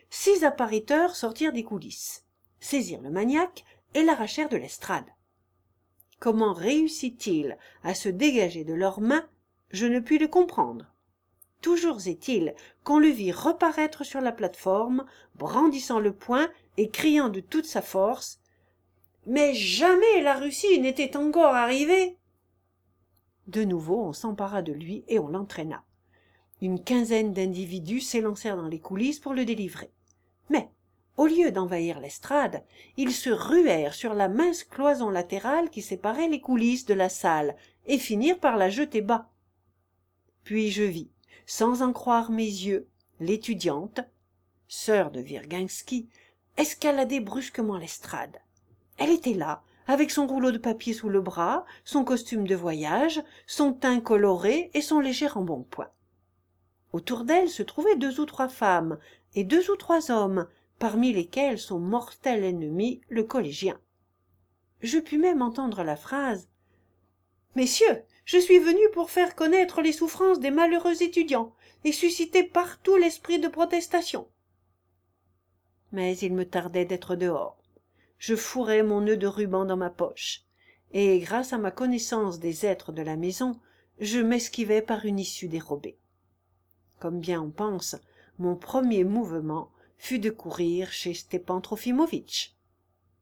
six appariteurs sortirent des coulisses, saisirent le maniaque et l'arrachèrent de l'estrade. Comment réussit-il à se dégager de leurs mains? Je ne puis le comprendre. Toujours est-il qu'on le vit reparaître sur la plate-forme, brandissant le poing et criant de toute sa force « Mais jamais la Russie n'était encore arrivée !» De nouveau, on s'empara de lui et on l'entraîna. Une quinzaine d'individus s'élancèrent dans les coulisses pour le délivrer. Mais, au lieu d'envahir l'estrade, ils se ruèrent sur la mince cloison latérale qui séparait les coulisses de la salle et finirent par la jeter bas. Puis je vis, sans en croire mes yeux, l'étudiante, sœur de Virginsky, escalader brusquement l'estrade. Elle était là, avec son rouleau de papier sous le bras, son costume de voyage, son teint coloré et son léger embonpoint. Autour d'elle se trouvaient deux ou trois femmes et deux ou trois hommes, parmi lesquels son mortel ennemi, le collégien. Je pus même entendre la phrase « Messieurs, je suis venu pour faire connaître les souffrances des malheureux étudiants et susciter partout l'esprit de protestation. » Mais il me tardait d'être dehors. Je fourrais mon nœud de ruban dans ma poche, et grâce à ma connaissance des êtres de la maison, je m'esquivais par une issue dérobée. Comme bien on pense, mon premier mouvement fut de courir chez Stepan Trofimovitch.